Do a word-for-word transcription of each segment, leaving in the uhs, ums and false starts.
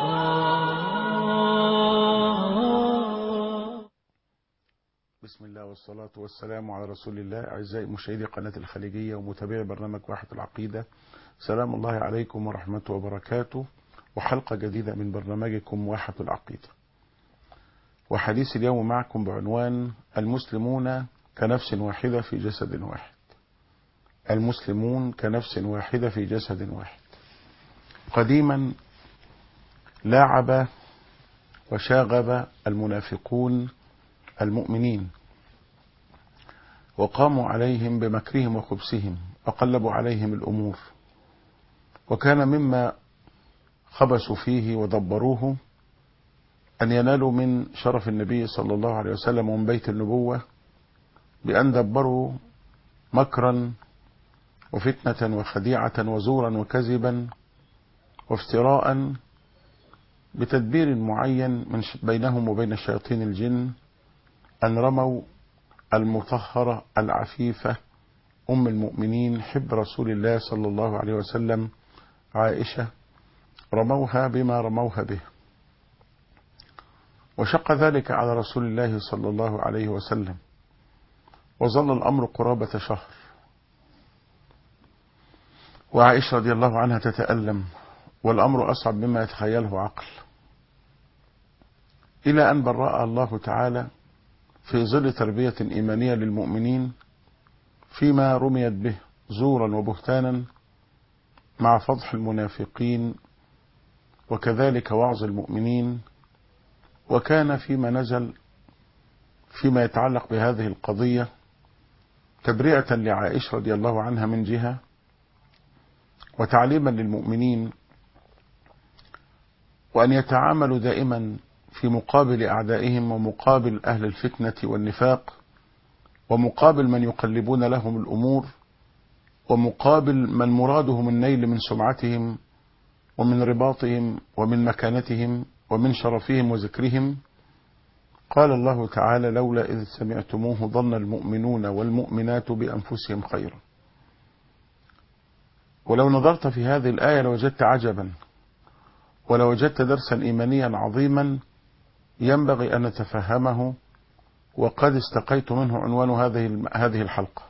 بسم الله والصلاة والسلام على رسول الله. أعزائي مشاهدي قناة الخليجية ومتابعي برنامج واحة العقيدة، سلام الله عليكم ورحمته وبركاته، وحلقة جديدة من برنامجكم واحة العقيدة. وحديث اليوم معكم بعنوان المسلمون كنفس واحدة في جسد واحد. المسلمون كنفس واحدة في جسد واحد. قديما لاعب وشاغب المنافقون المؤمنين، وقاموا عليهم بمكرهم وخبثهم وقلبوا عليهم الأمور، وكان مما خبثوا فيه ودبروه أن ينالوا من شرف النبي صلى الله عليه وسلم ومن بيت النبوة بأن دبروا مكرا وفتنة وخديعة وزورا وكذبا وافتراء بتدبير معين من بينهم وبين شياطين الجن، أن رموا المطهرة العفيفة أم المؤمنين حب رسول الله صلى الله عليه وسلم عائشة، رموها بما رموها به، وشق ذلك على رسول الله صلى الله عليه وسلم، وظل الأمر قرابة شهر، وعائشة رضي الله عنها تتألم، والأمر أصعب مما يتخيله عقل، إلى أن برأ الله تعالى في ظل تربية إيمانية للمؤمنين فيما رميت به زورا وبهتانا مع فضح المنافقين، وكذلك وعظ المؤمنين. وكان فيما نزل فيما يتعلق بهذه القضية تبرئة لعائشة رضي الله عنها من جهة، وتعليما للمؤمنين، وأن يتعاملوا دائما في مقابل أعدائهم ومقابل أهل الفتنة والنفاق، ومقابل من يقلبون لهم الأمور، ومقابل من مرادهم النيل من سمعتهم ومن رباطهم ومن مكانتهم ومن شرفهم وذكرهم. قال الله تعالى: لولا إذ سمعتموه ظن المؤمنون والمؤمنات بأنفسهم خيرا. ولو نظرت في هذه الآية لوجدت عجبا، ولوجدت درسا إيمانيا عظيما ينبغي أن نتفهمه، وقد استقيت منه عنوان هذه هذه الحلقة،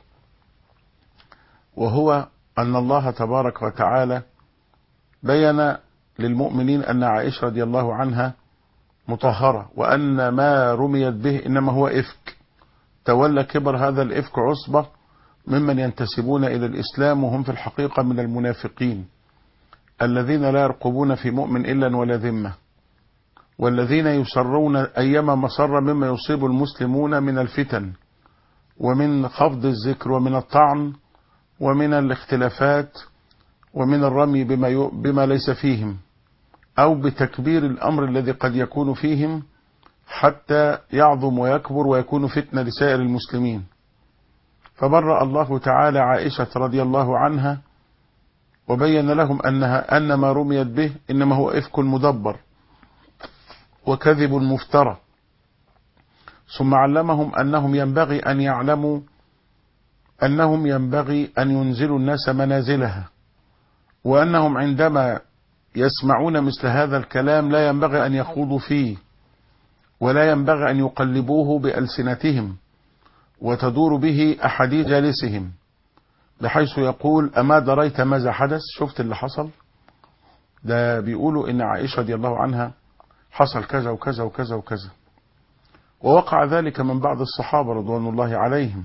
وهو أن الله تبارك وتعالى بين للمؤمنين أن عائشة رضي الله عنها مطهرة، وأن ما رميت به إنما هو إفك، تولى كبر هذا الإفك عصبة ممن ينتسبون إلى الإسلام، وهم في الحقيقة من المنافقين الذين لا يرقبون في مؤمن إلا ولا ذمة، والذين يسرون أيما مسر مما يصيب المسلمون من الفتن ومن خفض الذكر ومن الطعن ومن الاختلافات ومن الرمي بما, بما ليس فيهم، أو بتكبير الأمر الذي قد يكون فيهم حتى يعظم ويكبر ويكون فتنة لسائر المسلمين. فبرأ الله تعالى عائشة رضي الله عنها وبين لهم أنها أن ما رميت به إنما هو إفك مدبر وكذب مفترى، ثم علمهم أنهم ينبغي أن يعلموا أنهم ينبغي أن ينزلوا الناس منازلها، وأنهم عندما يسمعون مثل هذا الكلام لا ينبغي أن يخوضوا فيه، ولا ينبغي أن يقلبوه بألسنتهم وتدور به أحاديث جالسهم، بحيث يقول: أما دريت ماذا حدث؟ شفت اللي حصل ده؟ بيقولوا إن عائشة رضي الله عنها حصل كذا وكذا وكذا وكذا، ووقع ذلك من بعض الصحابة رضوان الله عليهم،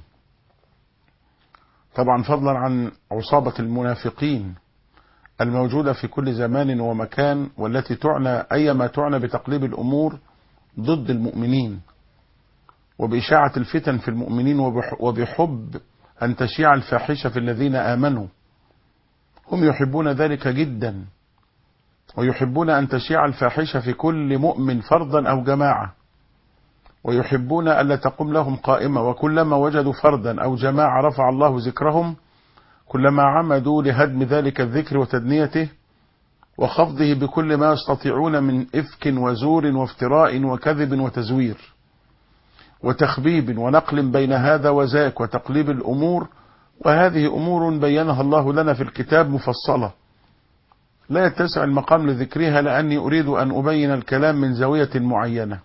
طبعا فضلا عن عصابة المنافقين الموجودة في كل زمان ومكان، والتي تعنى أيما تعنى بتقليب الأمور ضد المؤمنين وبإشاعة الفتن في المؤمنين، وبحب أن تشيع الفاحشة في الذين آمنوا. هم يحبون ذلك جدا، ويحبون أن تشيع الفاحشة في كل مؤمن فردا أو جماعة، ويحبون ألا تقوم لهم قائمة، وكلما وجدوا فردا أو جماعة رفع الله ذكرهم، كلما عمدوا لهدم ذلك الذكر وتدنيته وخفضه بكل ما يستطيعون من إفك وزور وافتراء وكذب وتزوير وتخبيب ونقل بين هذا وذاك وتقليب الأمور. وهذه أمور بينها الله لنا في الكتاب مفصلة، لا يتسع المقام لذكرها، لأني أريد أن أبين الكلام من زاوية معينة.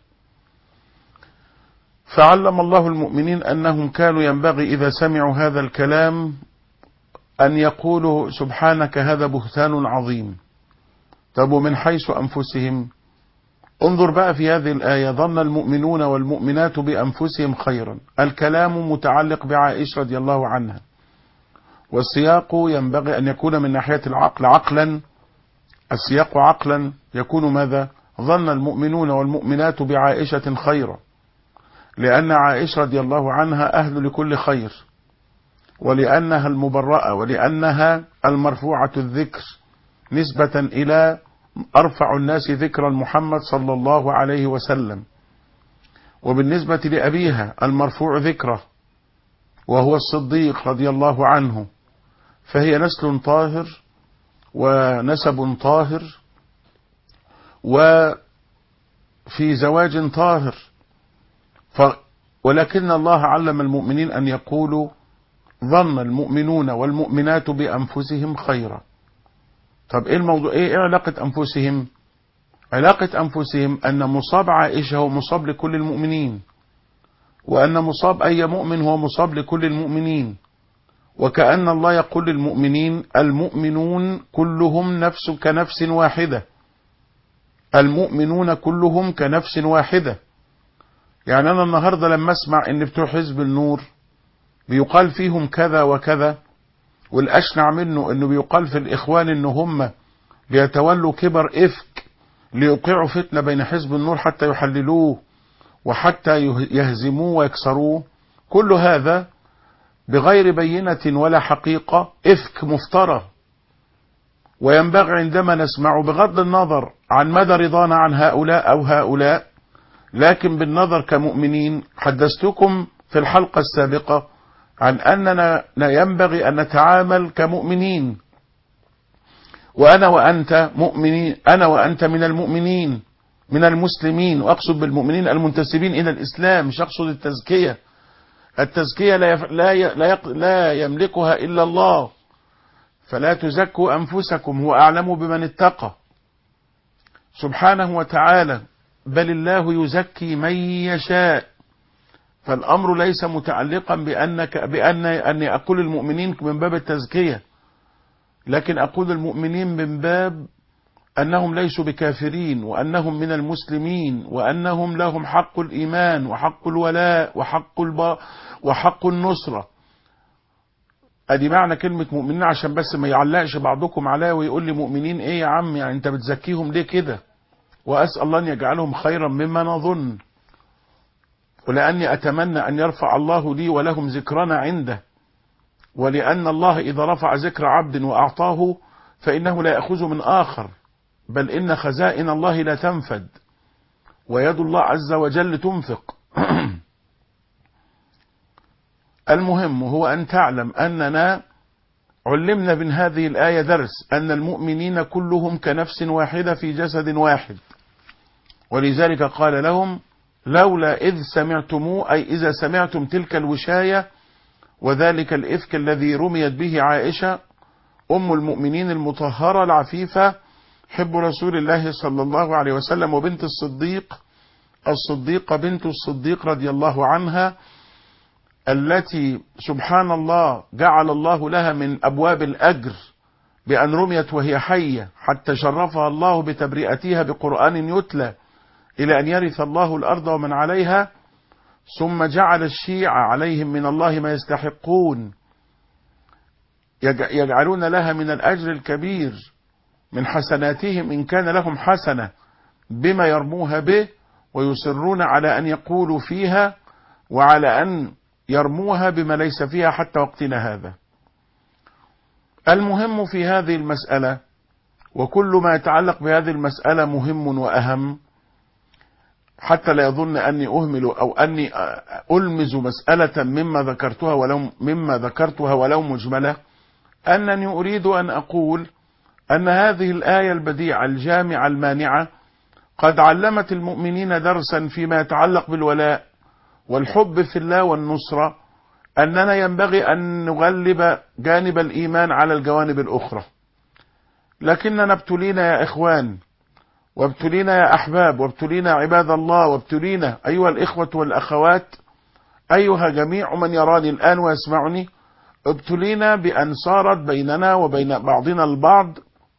فعلم الله المؤمنين أنهم كانوا ينبغي إذا سمعوا هذا الكلام أن يقولوا سبحانك هذا بهتان عظيم. طب ومن حيث أنفسهم؟ انظر بقى في هذه الآية: ظن المؤمنون والمؤمنات بأنفسهم خيرا. الكلام متعلق بعائشة رضي الله عنها، والسياق ينبغي أن يكون من ناحية العقل عقلا، السياق عقلا يكون ماذا؟ ظن المؤمنون والمؤمنات بعائشة خيرا، لأن عائشة رضي الله عنها أهل لكل خير، ولأنها المبرأة، ولأنها المرفوعة الذكر نسبة إلى أرفع الناس ذكرا محمد صلى الله عليه وسلم. وبالنسبة لأبيها المرفوع ذكره وهو الصديق رضي الله عنه، فهي نسل طاهر ونسب طاهر وفي زواج طاهر. ف ولكن الله علم المؤمنين أن يقولوا ظن المؤمنون والمؤمنات بأنفسهم خيرا. طب ايه الموضوع؟ ايه علاقة أنفسهم؟ علاقة أنفسهم أن مصاب عائشة هو مصاب لكل المؤمنين، وأن مصاب أي مؤمن هو مصاب لكل المؤمنين، وكأن الله يقول للمؤمنين المؤمنون كلهم نفس كنفس واحدة، المؤمنون كلهم كنفس واحدة. يعني أنا النهاردة لما أسمع إن بتوع حزب النور بيقال فيهم كذا وكذا، والأشنع منه إنه بيقال في الإخوان إن هم بيتولوا كبر إفك ليوقعوا فتنة بين حزب النور حتى يحللوه وحتى يهزموه ويكسروه، كل هذا بغير بينة ولا حقيقة، إفك مفترى. وينبغي عندما نسمع بغض النظر عن مدى رضانا عن هؤلاء أو هؤلاء، لكن بالنظر كمؤمنين، حدثتكم في الحلقة السابقة عن أننا ينبغي أن نتعامل كمؤمنين، وأنا وأنت مؤمنين، أنا وأنت من المؤمنين من المسلمين، وأقصد بالمؤمنين المنتسبين إلى الإسلام، مش أقصد التزكية. التزكية لا, يف... لا, ي... لا, يق... لا يملكها إلا الله، فلا تزكوا أنفسكم، هو أعلم بمن اتقى سبحانه وتعالى، بل الله يزكي من يشاء. فالأمر ليس متعلقا بأنك بأن أني أقول المؤمنين من باب التزكية، لكن أقول المؤمنين من باب أنهم ليسوا بكافرين، وأنهم من المسلمين، وأنهم لهم حق الإيمان وحق الولاء وحق الب... وحق النصرة. أدي معنى كلمة مؤمنين، عشان بس ما يعلقش بعضكم عليا ويقول لي مؤمنين إيه يا عم، يعني أنت بتزكيهم ليه كده؟ وأسأل الله أن يجعلهم خيرا مما نظن، ولأني أتمنى أن يرفع الله لي ولهم ذكرنا عنده، ولأن الله إذا رفع ذكر عبد وأعطاه فإنه لا يأخذ من آخر، بل إن خزائن الله لا تنفد، ويد الله عز وجل تنفق. المهم هو أن تعلم أننا علمنا من هذه الآية درس، أن المؤمنين كلهم كنفس واحدة في جسد واحد، ولذلك قال لهم لولا إذ سمعتموه، أي إذا سمعتم تلك الوشاية وذلك الإفك الذي رميت به عائشة أم المؤمنين المطهرة العفيفة حب رسول الله صلى الله عليه وسلم، وبنت الصديق الصديقة بنت الصديق رضي الله عنها، التي سبحان الله جعل الله لها من أبواب الأجر بأن رميت وهي حية، حتى شرفها الله بتبرئتها بقرآن يتلى إلى أن يرث الله الأرض ومن عليها، ثم جعل الشيعة عليهم من الله ما يستحقون، يجعلون لها من الأجر الكبير من حسناتهم إن كان لهم حسنة بما يرموها به، ويصرون على أن يقولوا فيها وعلى أن يرموها بما ليس فيها حتى وقتنا هذا. المهم في هذه المسألة، وكل ما يتعلق بهذه المسألة مهم وأهم، حتى لا يظن أني أهمل أو أني ألمز مسألة مما ذكرتها ولو مما ذكرتها ولو مجملة، أنني أريد أن أقول أن هذه الآية البديعة الجامعة المانعة قد علمت المؤمنين درسا فيما يتعلق بالولاء والحب في الله والنصرة، أننا ينبغي أن نغلب جانب الإيمان على الجوانب الأخرى. لكننا ابتلينا يا إخوان، وابتلينا يا أحباب، وابتلينا عباد الله، وابتلينا أيها الإخوة والأخوات، أيها جميع من يراني الآن ويسمعني، ابتلينا بأن صارت بيننا وبين بعضنا البعض،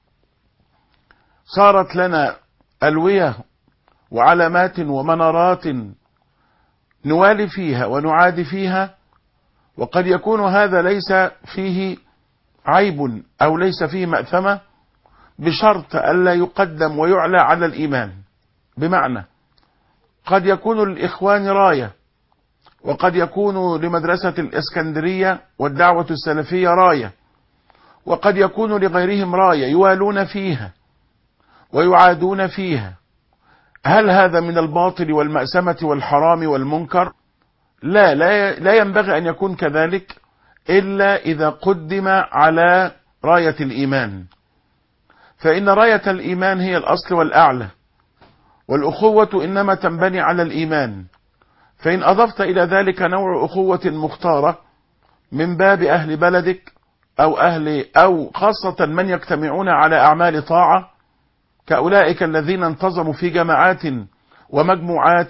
صارت لنا ألوية وعلامات ومنارات نوالي فيها ونعادي فيها، وقد يكون هذا ليس فيه عيب أو ليس فيه مأثمة، بشرط ألا يقدم ويعلى على الإيمان. بمعنى قد يكون للإخوان راية، وقد يكون لمدرسة الإسكندرية والدعوة السلفية راية، وقد يكون لغيرهم راية يوالون فيها ويعادون فيها. هل هذا من الباطل والمأسمة والحرام والمنكر؟ لا لا لا ينبغي أن يكون كذلك إلا إذا قدم على راية الإيمان، فإن راية الإيمان هي الأصل والأعلى، والأخوة إنما تنبني على الإيمان. فإن أضفت إلى ذلك نوع أخوة مختارة من باب أهل بلدك أو أهل أو خاصة من يجتمعون على أعمال طاعة، كأولئك الذين انتظموا في جماعات ومجموعات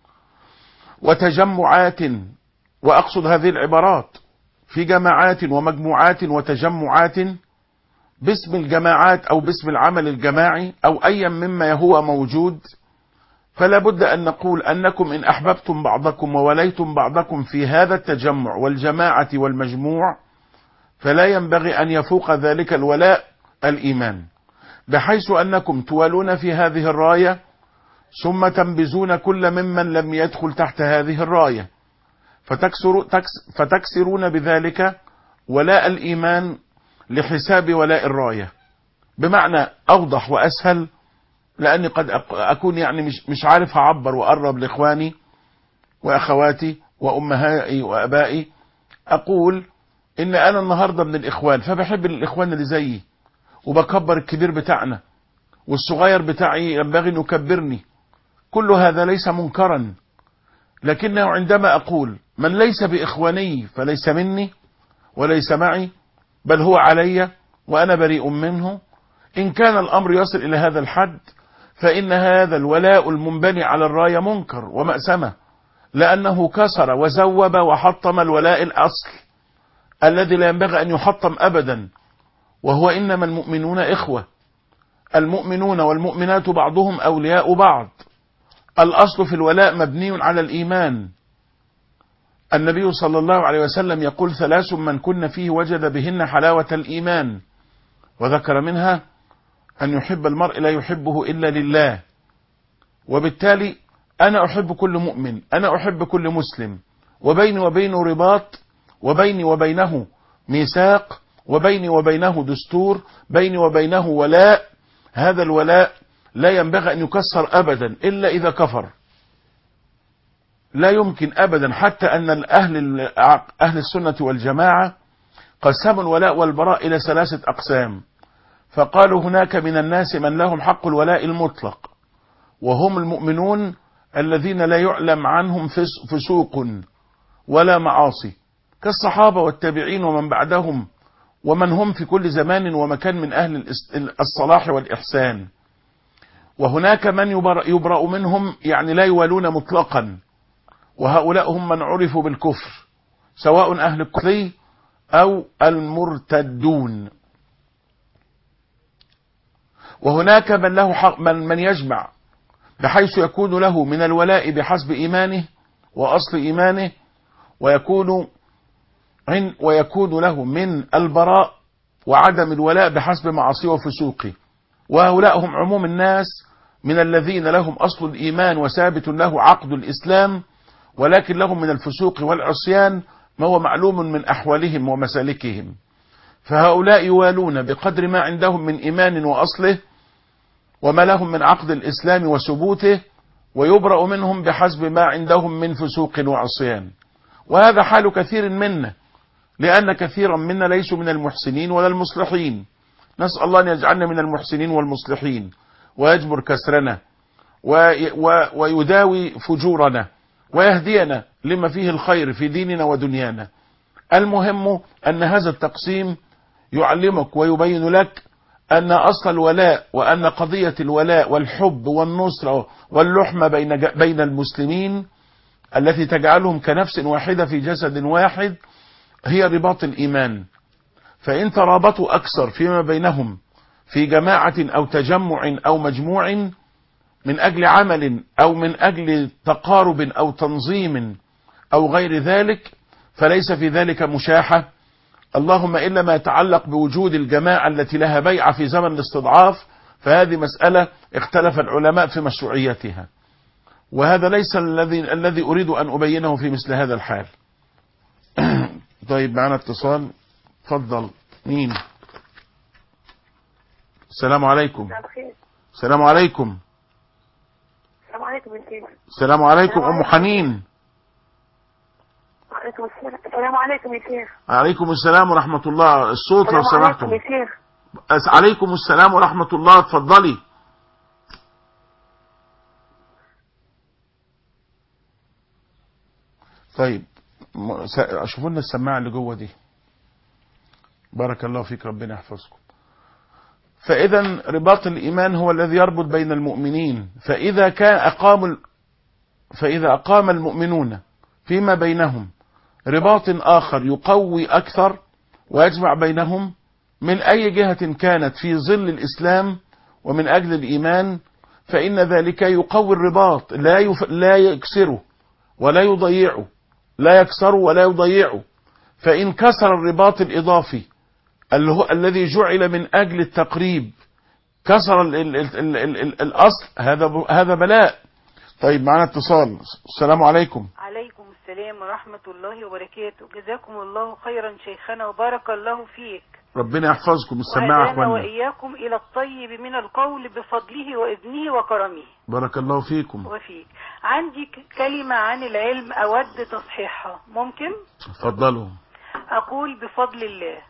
وتجمعات، وأقصد هذه العبارات، في جماعات ومجموعات وتجمعات باسم الجماعات أو باسم العمل الجماعي أو أيا مما هو موجود، فلا بد أن نقول أنكم إن أحببتم بعضكم ووليتم بعضكم في هذا التجمع والجماعة والمجموع، فلا ينبغي أن يفوق ذلك الولاء الإيمان، بحيث أنكم توالون في هذه الراية ثم تنبذون كل ممن لم يدخل تحت هذه الراية، فتكسر فتكسرون بذلك ولاء الإيمان لحساب ولاء الراية. بمعنى أوضح وأسهل، لأني قد أكون يعني مش مش عارف أعبر وأقرب لإخواني وأخواتي وأمهائي وأبائي، أقول إن أنا النهاردة من الإخوان، فبحب الإخوان اللي زيي وبكبر الكبير بتاعنا، والصغير بتاعي ينبغي أن يكبرني. كل هذا ليس منكرا، لكنه عندما أقول من ليس بإخواني فليس مني وليس معي، بل هو علي وأنا بريء منه، إن كان الأمر يصل إلى هذا الحد فإن هذا الولاء المنبني على الراية منكر ومأسمة، لأنه كسر وزوب وحطم الولاء الأصل الذي لا ينبغي أن يحطم أبدا، وهو إنما المؤمنون إخوة، المؤمنون والمؤمنات بعضهم أولياء بعض، الأصل في الولاء مبني على الإيمان. النبي صلى الله عليه وسلم يقول ثلاث من كن فيه وجد بهن حلاوة الإيمان، وذكر منها أن يحب المرء لا يحبه إلا لله. وبالتالي أنا أحب كل مؤمن، أنا أحب كل مسلم، وبيني وبينه رباط، وبيني وبينه ميثاق، وبيني وبينه دستور، بيني وبينه ولاء. هذا الولاء لا ينبغي أن يكسر أبدا إلا إذا كفر، لا يمكن أبدا، حتى أن الأهل أهل السنة والجماعة قسموا الولاء والبراء إلى ثلاثة أقسام، فقالوا هناك من الناس من لهم حق الولاء المطلق، وهم المؤمنون الذين لا يعلم عنهم فسوق ولا معاصي، كالصحابة والتابعين ومن بعدهم ومن هم في كل زمان ومكان من أهل الصلاح والإحسان. وهناك من يبرأ منهم، يعني لا يوالون مطلقا، وهؤلاء هم من عرفوا بالكفر، سواء أهل الكفر أو المرتدون. وهناك من له حق، من, من يجمع بحيث يكون له من الولاء بحسب إيمانه وأصل إيمانه، ويكون ويكون له من البراء وعدم الولاء بحسب معصيه وفسوقه. وهؤلاء هم عموم الناس من الذين لهم أصل الإيمان وثابت له عقد الإسلام، ولكن لهم من الفسوق والعصيان ما هو معلوم من أحوالهم ومسالكهم، فهؤلاء يوالون بقدر ما عندهم من إيمان وأصله وما لهم من عقد الإسلام وثبوته، ويبرأ منهم بحسب ما عندهم من فسوق وعصيان. وهذا حال كثير منا، لأن كثيرا منا ليسوا من المحسنين ولا المصلحين. نسأل الله أن يجعلنا من المحسنين والمصلحين، ويجبر كسرنا ويداوي فجورنا، ويهدينا لما فيه الخير في ديننا ودنيانا. المهم أن هذا التقسيم يعلمك ويبين لك أن أصل الولاء وأن قضية الولاء والحب والنصرة واللحمة بين بين المسلمين التي تجعلهم كنفس واحدة في جسد واحد هي رباط الإيمان. فإن ترابطوا أكثر فيما بينهم في جماعة أو تجمع أو مجموع من أجل عمل أو من أجل تقارب أو تنظيم أو غير ذلك، فليس في ذلك مشاحة، اللهم إلا ما يتعلق بوجود الجماعة التي لها بيعة في زمن الاستضعاف، فهذه مسألة اختلف العلماء في مشروعيتها، وهذا ليس الذي الذي أريد أن أبينه في مثل هذا الحال. طيب معنا اتصال، تفضل. مين؟ السلام عليكم. السلام عليكم. السلام عليكم يا شيخ. السلام عليكم أم حنين. وعليكم السلام. السلام عليكم يا شيخ. عليكم السلام ورحمة الله. الصوت لو السلام سمحتم. عليكم يا شيخ. عليكم السلام ورحمة الله، اتفضلي. طيب شوفوا لنا السماعة اللي جوه دي. بارك الله فيك، ربنا يحفظكم. فإذا رباط الإيمان هو الذي يربط بين المؤمنين، فإذا كان أقام فإذا أقام المؤمنون فيما بينهم رباط آخر يقوي أكثر ويجمع بينهم من أي جهة كانت في ظل الإسلام ومن أجل الإيمان، فإن ذلك يقوي الرباط، لا يف... لا يكسره ولا يضيعه، لا يكسره ولا يضيعه. فإن كسر الرباط الإضافي اللي هو الذي جعل من أجل التقريب، كسر ال ال ال ال ال ال الأصل، هذا هذا بلاء. طيب معنا اتصال. السلام عليكم. عليكم السلام ورحمة الله وبركاته. جزاكم الله خيرا شيخنا وبارك الله فيك. ربنا يحفظكم. السماعة وهدانا اخوانا. وإياكم إلى الطيب من القول بفضله وإذنه وكرمه. بارك الله فيكم. وفيك. عندي كلمة عن العلم أود تصحيحها، ممكن؟ اتفضلوا. أقول بفضل الله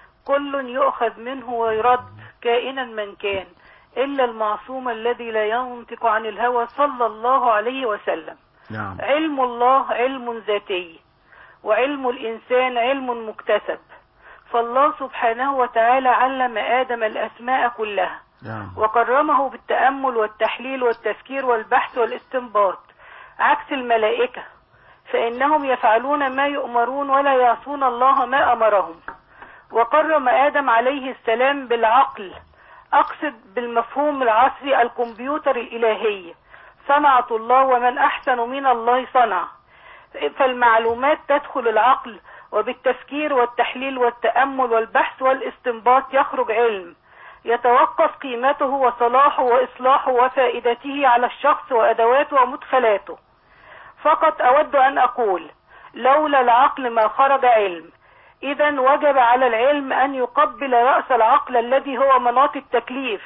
كل يؤخذ منه ويرد كائنا من كان إلا المعصوم الذي لا ينطق عن الهوى صلى الله عليه وسلم. نعم. علم الله علم ذاتي، وعلم الإنسان علم مكتسب. فالله سبحانه وتعالى علم آدم الأسماء كلها. نعم. وكرمه بالتأمل والتحليل والتفكير والبحث والاستنباط، عكس الملائكة فإنهم يفعلون ما يؤمرون ولا يعصون الله ما أمرهم. وكرم آدم عليه السلام بالعقل، أقصد بالمفهوم العصري الكمبيوتر الإلهي، صنعة الله ومن أحسن من الله صنع. فالمعلومات تدخل العقل، وبالتفكير والتحليل والتأمل والبحث والاستنباط يخرج علم يتوقف قيمته وصلاحه وإصلاحه وفائدته على الشخص وأدواته ومدخلاته. فقط أود أن أقول لولا العقل ما خرج علم. إذن وجب على العلم أن يقبل رأس العقل الذي هو مناط التكليف.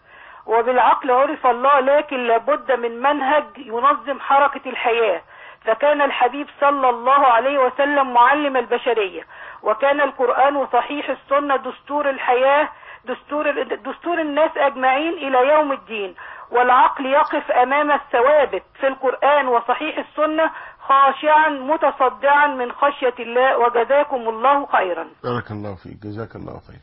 وبالعقل عرف الله، لكن لابد من منهج ينظم حركة الحياة. فكان الحبيب صلى الله عليه وسلم معلم البشرية، وكان القرآن صحيح السنة دستور الحياة، دستور, دستور الناس أجمعين إلى يوم الدين. والعقل يقف أمام الثوابت في القرآن وصحيح السنة خاشعا متصدعا من خشية الله. وجزاكم الله خيرا. بارك الله فيك، جزاك الله خير.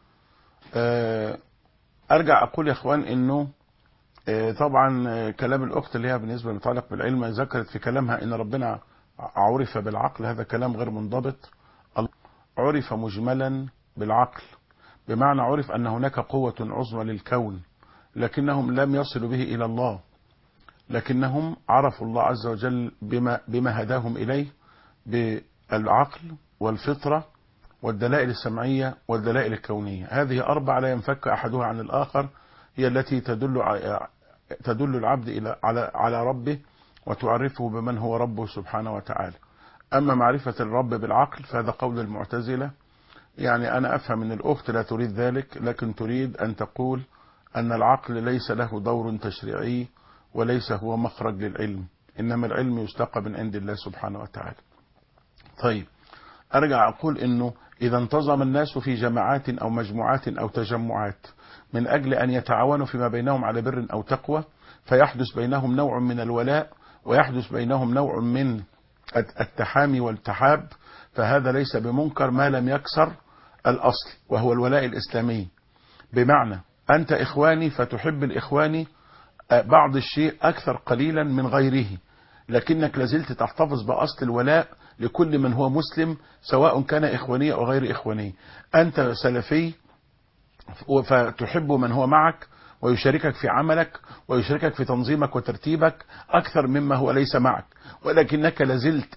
أه أرجع أقول يا إخوان إنه أه طبعا كلام الأخت اللي هي بالنسبة للمتعلق بالعلم ذكرت في كلامها إن ربنا عرف بالعقل، هذا كلام غير منضبط. عرف مجملا بالعقل بمعنى عرف أن هناك قوة عظمى للكون، لكنهم لم يصلوا به إلى الله، لكنهم عرفوا الله عز وجل بما, بما هداهم إليه بالعقل والفطرة والدلائل السمعية والدلائل الكونية. هذه أربع لا ينفك أحدها عن الآخر، هي التي تدل تدل العبد إلى على على ربه وتعرفه بمن هو ربه سبحانه وتعالى. أما معرفة الرب بالعقل فهذا قول المعتزلة. يعني أنا أفهم من الأخت لا تريد ذلك، لكن تريد أن تقول أن العقل ليس له دور تشريعي وليس هو مخرج للعلم، إنما العلم يستقى من عند الله سبحانه وتعالى. طيب أرجع أقول إنه إذا انتظم الناس في جماعات أو مجموعات أو تجمعات من أجل أن يتعاونوا فيما بينهم على بر أو تقوى، فيحدث بينهم نوع من الولاء ويحدث بينهم نوع من التحامي والتحاب، فهذا ليس بمنكر ما لم يكسر الأصل وهو الولاء الإسلامي. بمعنى أنت إخواني فتحب الإخواني بعض الشيء أكثر قليلا من غيره، لكنك لازلت تحتفظ بأصل الولاء لكل من هو مسلم سواء كان إخواني أو غير إخواني. أنت سلفي فتحب من هو معك ويشاركك في عملك ويشاركك في تنظيمك وترتيبك أكثر مما هو ليس معك، ولكنك لازلت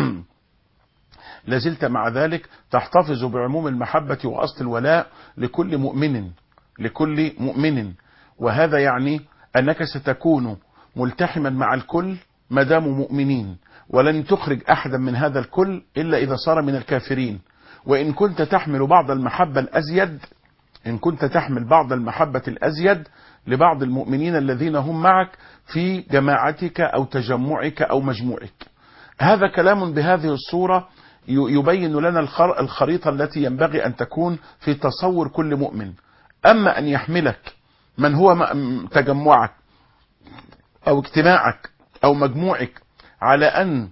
لازلت مع ذلك تحتفظ بعموم المحبة وأصل الولاء لكل مؤمن لكل مؤمن. وهذا يعني أنك ستكون ملتحما مع الكل ما داموا مؤمنين، ولن تخرج أحدا من هذا الكل إلا إذا صار من الكافرين. وإن كنت تحمل بعض المحبة الأزيد إن كنت تحمل بعض المحبة الأزيد لبعض المؤمنين الذين هم معك في جماعتك أو تجمعك أو مجموعك. هذا كلام بهذه الصورة يبين لنا الخريطة التي ينبغي أن تكون في تصور كل مؤمن. أما أن يحملك من هو تجمعك أو اجتماعك أو مجموعك على أن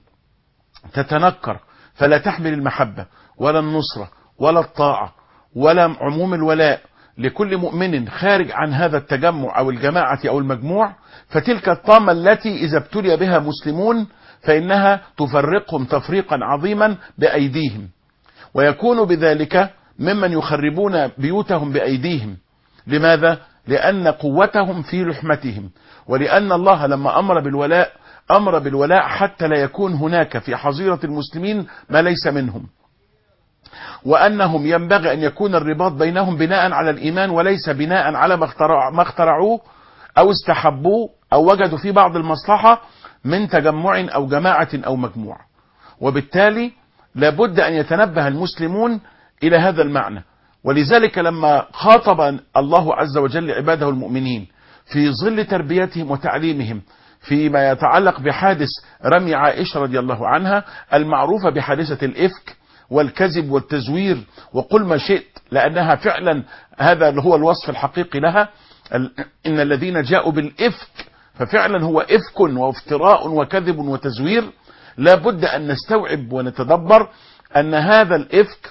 تتنكر فلا تحمل المحبة ولا النصرة ولا الطاعة ولا عموم الولاء لكل مؤمن خارج عن هذا التجمع أو الجماعة أو المجموع، فتلك الطامة التي إذا ابتلي بها مسلمون فإنها تفرقهم تفريقا عظيما بأيديهم، ويكون بذلك ممن يخربون بيوتهم بأيديهم. لماذا؟ لأن قوتهم في لحمتهم، ولأن الله لما أمر بالولاء أمر بالولاء حتى لا يكون هناك في حظيرة المسلمين ما ليس منهم، وأنهم ينبغي أن يكون الرباط بينهم بناء على الإيمان وليس بناء على ما اخترعوه أو استحبوه أو وجدوا في بعض المصلحة من تجمع أو جماعة أو مجموعة. وبالتالي لابد أن يتنبه المسلمون إلى هذا المعنى. ولذلك لما خاطب الله عز وجل عباده المؤمنين في ظل تربيتهم وتعليمهم فيما يتعلق بحادث رمي عائشة رضي الله عنها المعروفة بحادثة الإفك والكذب والتزوير وقل ما شئت، لأنها فعلا هذا هو الوصف الحقيقي لها، إن الذين جاءوا بالإفك ففعلا هو إفك وافتراء وكذب وتزوير. لا بد أن نستوعب ونتدبر أن هذا الإفك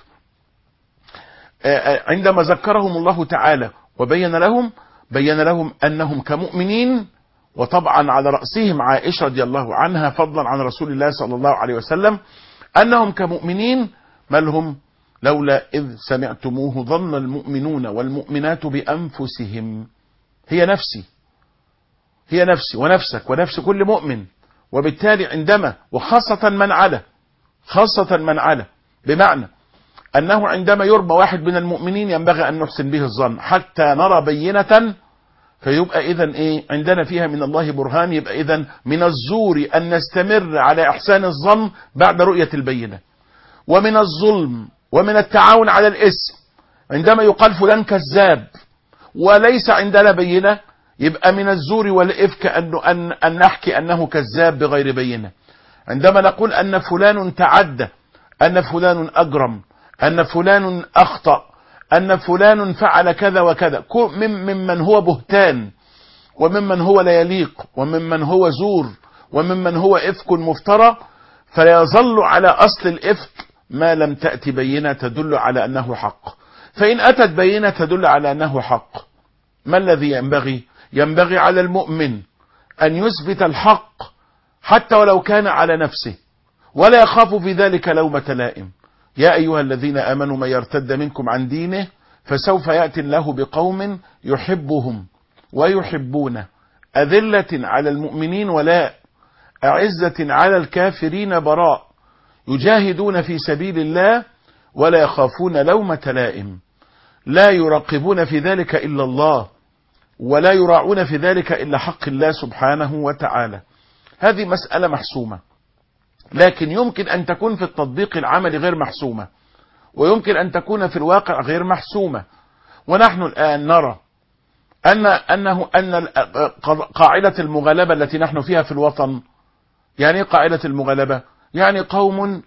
عندما ذكرهم الله تعالى وبين لهم بين لهم أنهم كمؤمنين، وطبعا على رأسهم عائشة رضي الله عنها فضلا عن رسول الله صلى الله عليه وسلم، أنهم كمؤمنين ما لهم لولا إذ سمعتموه ظن المؤمنون والمؤمنات بأنفسهم. هي نفسي هي نفسي ونفسك ونفس كل مؤمن. وبالتالي عندما وخاصة من على خاصة من على بمعنى أنه عندما يرمى واحد من المؤمنين ينبغي أن نحسن به الظن حتى نرى بينة، فيبقى إذن إيه عندنا فيها من الله برهان. يبقى إذن من الزور أن نستمر على إحسان الظن بعد رؤية البينة، ومن الظلم ومن التعاون على الإثم عندما يقال فلان كذاب وليس عندنا بينة، يبقى من الزور والإفك أن, أن, أن نحكي أنه كذاب بغير بينة. عندما نقول أن فلان تعدى، أن فلان أجرم، أن فلان أخطأ، أن فلان فعل كذا وكذا، ممن هو بهتان وممن هو لا يليق وممن هو زور وممن هو إفك مفترى، فلا يظل على أصل الإفك ما لم تأتي بينة تدل على أنه حق. فإن أتت بينة تدل على أنه حق، ما الذي ينبغي؟ ينبغي على المؤمن أن يثبت الحق حتى ولو كان على نفسه، ولا يخاف في ذلك لومة لائم. يا أيها الذين آمنوا من يرتد منكم عن دينه فسوف يأتي الله بقوم يحبهم ويحبونه أذلة على المؤمنين ولاء أعزة على الكافرين براء يجاهدون في سبيل الله ولا يخافون لومة لائم، لا يراقبون في ذلك إلا الله ولا يراعون في ذلك إلا حق الله سبحانه وتعالى. هذه مسألة محسومة، لكن يمكن أن تكون في التطبيق العملي غير محسومة، ويمكن أن تكون في الواقع غير محسومة. ونحن الآن نرى أن أنه أن قاعدة المغالبة التي نحن فيها في الوطن، يعني قاعدة المغالبة يعني قوم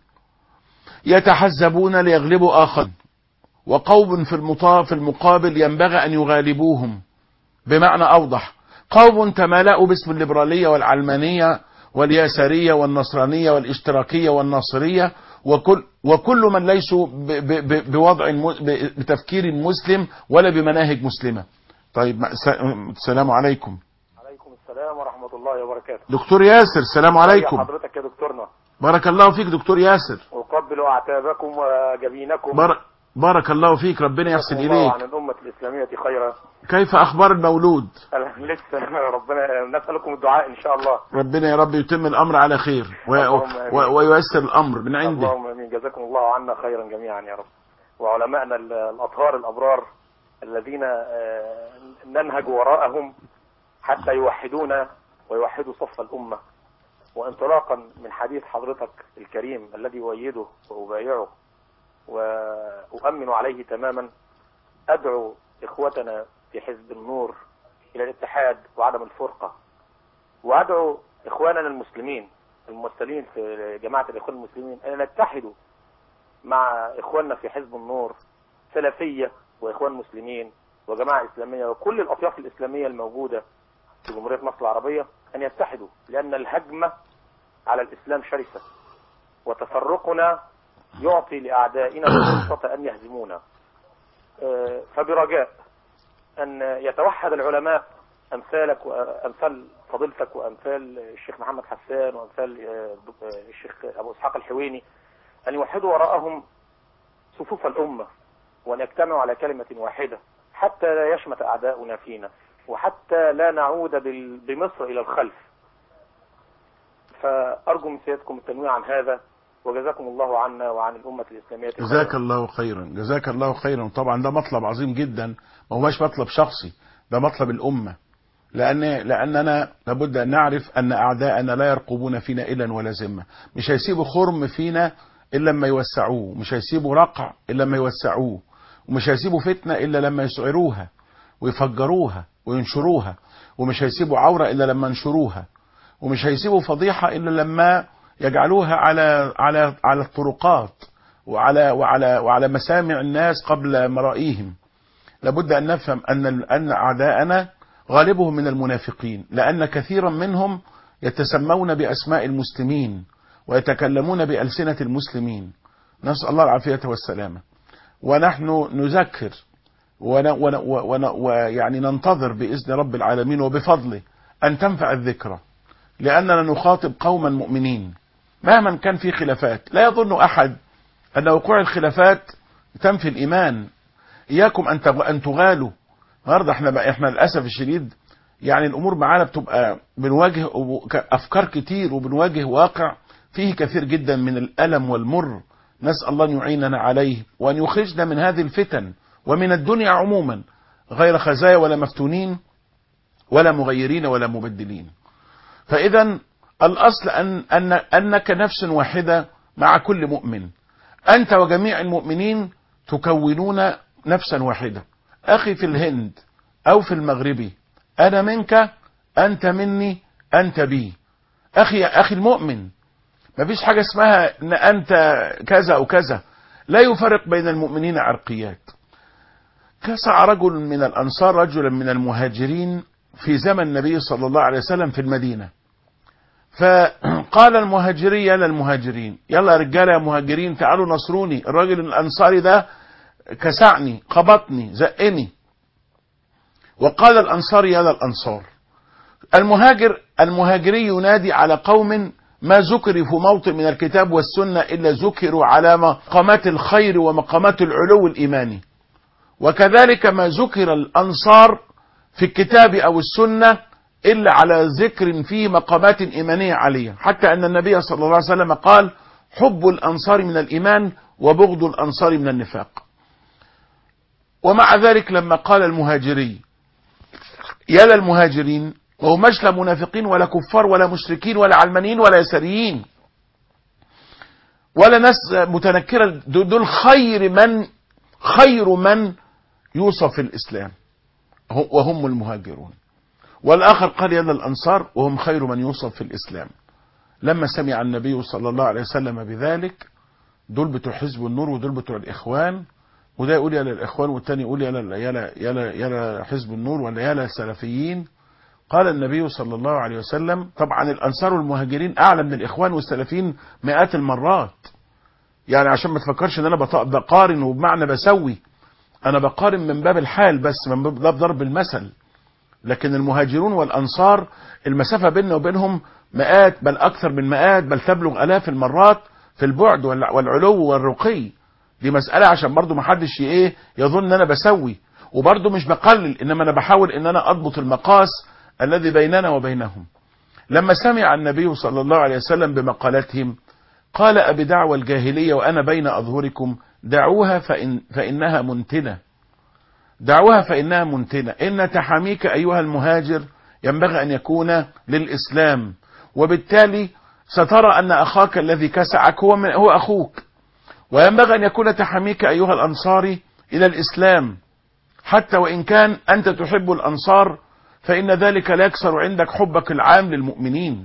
يتحزبون ليغلبوا آخر، وقوم في المطاف المقابل ينبغي أن يغالبوهم. بمعنى أوضح، قوم تمالأوا باسم الليبرالية والعلمانية واليسارية والنصرانية والاشتراكية والناصرية وكل, وكل من ليسوا بوضع بتفكير مسلم ولا بمناهج مسلمة، طيب السلام عليكم. عليكم السلام ورحمة الله وبركاته. دكتور ياسر السلام عليكم. حضرتك يا دكتورنا. بارك الله فيك دكتور ياسر. أقبل أعتابكم وجبينكم. بار... بارك الله فيك، ربنا يحسن إليك. عن الأمة الإسلامية خيرا. كيف أخبار المولود؟ لسه ربنا نسألكم الدعاء إن شاء الله. ربنا يا رب يتم الأمر على خير و... و... وييسر الأمر من عنده. اللهم آمين. جزاكم الله عنا خيرا جميعا يا رب. وعلمائنا الأطهار الأبرار الذين ننهج وراءهم حتى يوحدونا ويوحدوا صف الأمة. وانطلاقا من حديث حضرتك الكريم الذي أؤيده وأبايعه وأؤمن عليه تماما، أدعو إخوتنا في حزب النور إلى الاتحاد وعدم الفرقة، وأدعو إخواننا المسلمين الممثلين في جماعة الإخوان المسلمين أن يتحدوا مع إخواننا في حزب النور، سلفية وإخوان مسلمين وجماعة إسلامية وكل الأطياف الإسلامية الموجودة في جمهورية مصر العربية أن يتحدوا، لأن الهجمة على الإسلام شرسة، وتفرقنا يعطي لأعدائنا فرصة أن يهزمونا. فبرجاء أن يتوحد العلماء أمثالك وأمثال فضيلتك وأمثال الشيخ محمد حسان وأمثال الشيخ أبو إسحاق الحويني، أن يوحدوا وراءهم صفوف الأمة وأن يجتمعوا على كلمة واحدة حتى لا يشمت أعداؤنا فينا وحتى لا نعود بمصر إلى الخلف. فأرجو من سيادتكم التنويه عن هذا، وجزاكم الله عنا وعن الأمة الإسلامية. جزاك الله خيرا. جزاك الله خيرا. طبعا ده مطلب عظيم جدا، ما هوش مطلب شخصي، ده مطلب الأمة، لأن لأننا لابد أن نعرف أن أعداءنا لا يرقبون فينا إلا ولا ذمة. مش هيسيبوا خرم فينا إلا لما يوسعوه، مش هيسيبوا رقع إلا لما يوسعوه، ومش هيسيبوا فتنة إلا لما يسعروها ويفجروها وينشروها، ومش هيسيبوا عورة إلا لما ينشروها، ومش هيسيبوا فضيحة إلا لما يجعلوها على على على الطرقات وعلى وعلى وعلى مسامع الناس قبل مرائيهم. لابد أن نفهم أن أن أعداءنا غالبهم من المنافقين، لأن كثيرا منهم يتسمون بأسماء المسلمين ويتكلمون بألسنة المسلمين، نسأل الله العافية والسلامة. ونحن نذكر ويعني ننتظر بإذن رب العالمين وبفضله أن تنفع الذكرى، لأننا نخاطب قوما مؤمنين مهما كان في خلافات. لا يظن أحد أن وقوع الخلافات تنفي الإيمان. إياكم أن تغالوا. النهارده احنا احنا للأسف الشديد يعني الأمور معانا بتبقى بنواجه أفكار كتير وبنواجه واقع فيه كثير جدا من الألم والمر. نسأل الله أن يعيننا عليه وأن يخرجنا من هذه الفتن ومن الدنيا عموما غير خزايا ولا مفتونين ولا مغيرين ولا مبدلين. فإذا الأصل أن أن أنك نفس واحدة مع كل مؤمن، أنت وجميع المؤمنين تكونون نفسا واحدة. أخي في الهند أو في المغربي، أنا منك، أنت مني، أنت بي. أخي أخي المؤمن، ما فيش حاجة اسمها أن أنت كذا أو كذا. لا يفرق بين المؤمنين عرقيات. كسع رجل من الأنصار رجلا من المهاجرين في زمن النبي صلى الله عليه وسلم في المدينة، فقال المهاجري يلا المهاجرين، يلا يا رجاله يا مهاجرين تعالوا نصروني، الراجل الأنصاري ده كسعني خبطني زقني. وقال الأنصاري يلا الأنصار. المهاجر المهاجري ينادي على قوم ما ذكروا في موطن من الكتاب والسنة إلا ذكروا على مقامات الخير ومقامات العلو الإيماني، وكذلك ما ذكر الأنصار في الكتاب أو السنة إلا على ذكر فيه مقامات إيمانية عالية، حتى أن النبي صلى الله عليه وسلم قال حب الأنصار من الإيمان وبغض الأنصار من النفاق. ومع ذلك لما قال المهاجري يلا المهاجرين، وهو مش لا منافقين ولا كفار ولا مشركين ولا علمانيين ولا يساريين ولا ناس متنكرة، دول خير من خير من يوصف في الإسلام وهم المهاجرون. والآخر قال يلا الأنصار وهم خير من يوصف في الإسلام. لما سمع النبي صلى الله عليه وسلم بذلك، دول بتوع حزب النور ودول بتوع الإخوان، وده يقول يلا الإخوان والتاني يقول يلا يلا يلا يلا حزب النور ولا يلا السلفيين. قال النبي صلى الله عليه وسلم طبعا الأنصار والمهاجرين أعلى من الإخوان والسلفيين مئات المرات، يعني عشان ما تفكرش ان انا بقارن وبمعنى بسوي. انا بقارن من باب الحال بس، من باب ضرب المثل. لكن المهاجرون والانصار المسافة بيننا وبينهم مئات بل اكثر من مئات بل تبلغ الاف المرات في البعد والعلو والرقي. دي مسألة عشان برضو ما حدش ايه يظن ان انا بسوي، وبرضو مش بقلل، انما انا بحاول ان انا اضبط المقاس الذي بيننا وبينهم. لما سمع النبي صلى الله عليه وسلم بمقالتهم قال أبدعوى الجاهلية وأنا بين أظهركم دعوها فإن فإنها منتنة، دعوها فإنها منتنة. إن تحاميك أيها المهاجر ينبغي أن يكون للإسلام، وبالتالي سترى أن أخاك الذي كسعك هو, من هو أخوك، وينبغي أن يكون تحاميك أيها الأنصاري إلى الإسلام، حتى وإن كان أنت تحب الأنصار فإن ذلك لا يكسر عندك حبك العام للمؤمنين.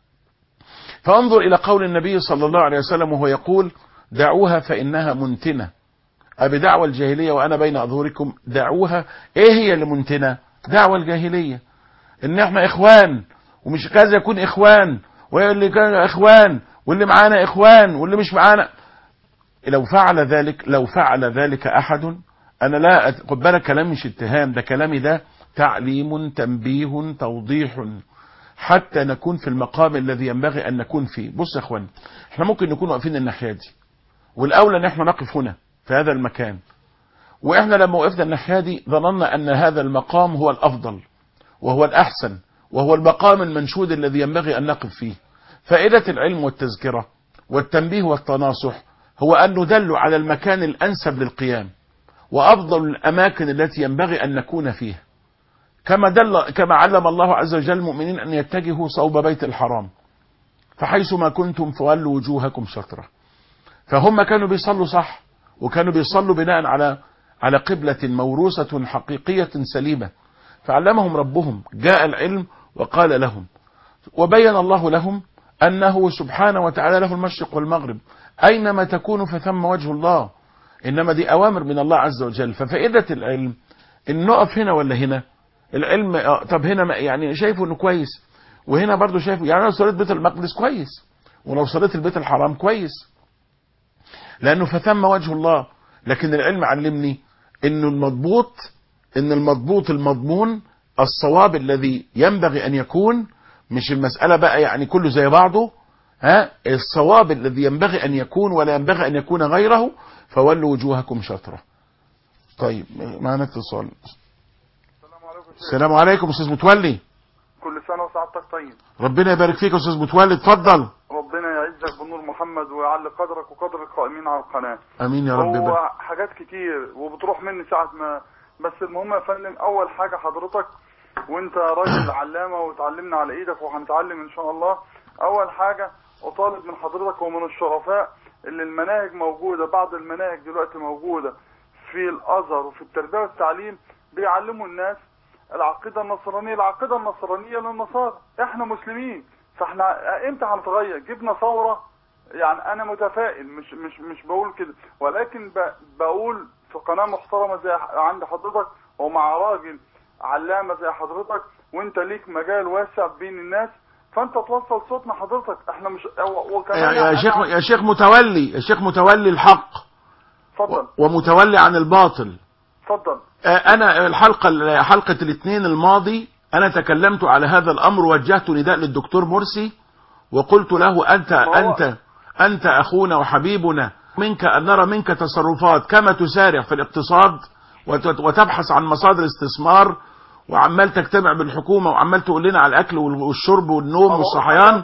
فانظر إلى قول النبي صلى الله عليه وسلم وهو يقول دعوها فإنها منتنة، أبدعوى الجاهلية وأنا بين أظهركم دعوها. إيه هي اللي منتنة؟ دعوى الجاهلية، إن إحنا إخوان ومش كذا يكون إخوان، واللي كان إخوان واللي معانا إخوان واللي مش معانا. لو فعل ذلك لو فعل ذلك أحد، أنا لا خد بالك كلامي مش اتهام، ده كلامي ده تعليم تنبيه توضيح حتى نكون في المقام الذي ينبغي أن نكون فيه. بص يا اخوان، احنا ممكن نكون واقفين الناحية دي، والأولى ان احنا نقف هنا في هذا المكان، واحنا لما وقفنا الناحية دي ظننا أن هذا المقام هو الأفضل وهو الأحسن وهو المقام المنشود الذي ينبغي أن نقف فيه. فائدة العلم والتذكرة والتنبيه والتناصح هو أن ندل على المكان الأنسب للقيام وأفضل الأماكن التي ينبغي أن نكون فيها، كما دل كما علم الله عز وجل المؤمنين أن يتجهوا صوب بيت الحرام، فحيث ما كنتم فولوا وجوهكم شطرة. فهم كانوا بيصلوا صح، وكانوا بيصلوا بناء على على قبلة موروثة حقيقية سليمة، فعلمهم ربهم، جاء العلم وقال لهم وبين الله لهم أنه سبحانه وتعالى له المشرق والمغرب، أينما تكونوا فثم وجه الله، إنما دي أوامر من الله عز وجل. ففائدة العلم إن نقف هنا ولا هنا. العلم اه طب هنا يعني شايفه انه كويس، وهنا برضو شايفه، يعني لو صليت بيت المقدس كويس، ولو صليت البيت الحرام كويس، لانه فثم وجه الله. لكن العلم علمني انه المضبوط ان المضبوط المضمون الصواب الذي ينبغي ان يكون، مش المسألة بقى يعني كله زي بعضه، ها الصواب الذي ينبغي ان يكون ولا ينبغي ان يكون غيره، فولوا وجوهكم شطرة. طيب معنا اتصال. السلام عليكم استاذ متولي. كل سنة وسعادتك طيب. ربنا يبارك فيك يا استاذ متولي، اتفضل. ربنا يعزك بنور محمد ويعلي قدرك وقدر القائمين على القناة. امين يا رب. هو حاجات كتير وبتروح مني ساعة ما، بس المهم يا فندم اول حاجة حضرتك وانت راجل علامة وتعلمنا على ايدك وهنتعلم ان شاء الله. اول حاجة اطالب من حضرتك ومن الشرفاء اللي المناهج موجودة، بعض المناهج دلوقتي موجودة في الازهر وفي التربية والتعليم بيعلموا الناس العقيدة النصرانية. العقيدة النصرانية للنصارى، احنا مسلمين، فاحنا امتى هنتغير؟ جبنا ثورة، يعني انا متفائل، مش مش مش بقول كده، ولكن بقول في قناة محترمة زي عند حضرتك ومع راجل علامة زي حضرتك، وانت ليك مجال واسع بين الناس، فانت توصل صوتنا حضرتك. احنا مش يا, يا شيخ يا شيخ متولي يا شيخ متولي الحق. اتفضل. ومتولي عن الباطل. اتفضل. انا الحلقة حلقة الاثنين الماضي انا تكلمت على هذا الامر، ووجهت نداء للدكتور مرسي وقلت له انت انت انت اخونا وحبيبنا، منك ان نرى منك تصرفات كما تسارع في الاقتصاد وتبحث عن مصادر استثمار، وعمال تجتمع بالحكومة وعمال تقول لنا على الاكل والشرب والنوم والصحيان.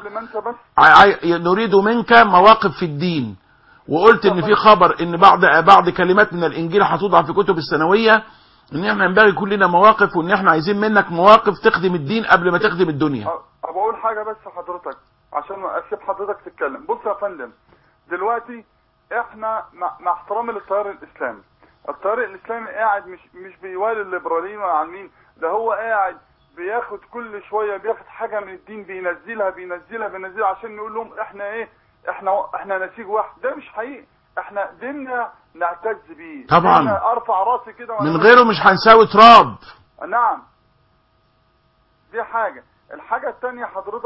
نريد منك مواقف في الدين. وقلت ان في خبر ان بعض بعض كلمات من الانجيل هتوضع في كتب الثانويه، ان احنا ينبغي كلنا مواقف، وان احنا عايزين منك مواقف تخدم الدين قبل ما تخدم الدنيا. ابى اقول حاجه بس حضرتك عشان اسيب حضرتك تتكلم. بص يا فندم، دلوقتي احنا مع, مع احترامي للتيار الاسلامي، التيار الاسلامي قاعد مش مش بيوالي الليبراليين ولا عاملين، ده هو قاعد بياخد كل شويه بياخد حاجه من الدين بينزلها بينزلها بينزلها عشان نقول لهم احنا ايه، احنا احنا نسيج واحد. ده مش حقيقي، احنا ديننا نعتز بيه طبعا، ارفع راسي كده من غيره مش هنساوي تراب. نعم، دي حاجة. الحاجة التانية حضرتك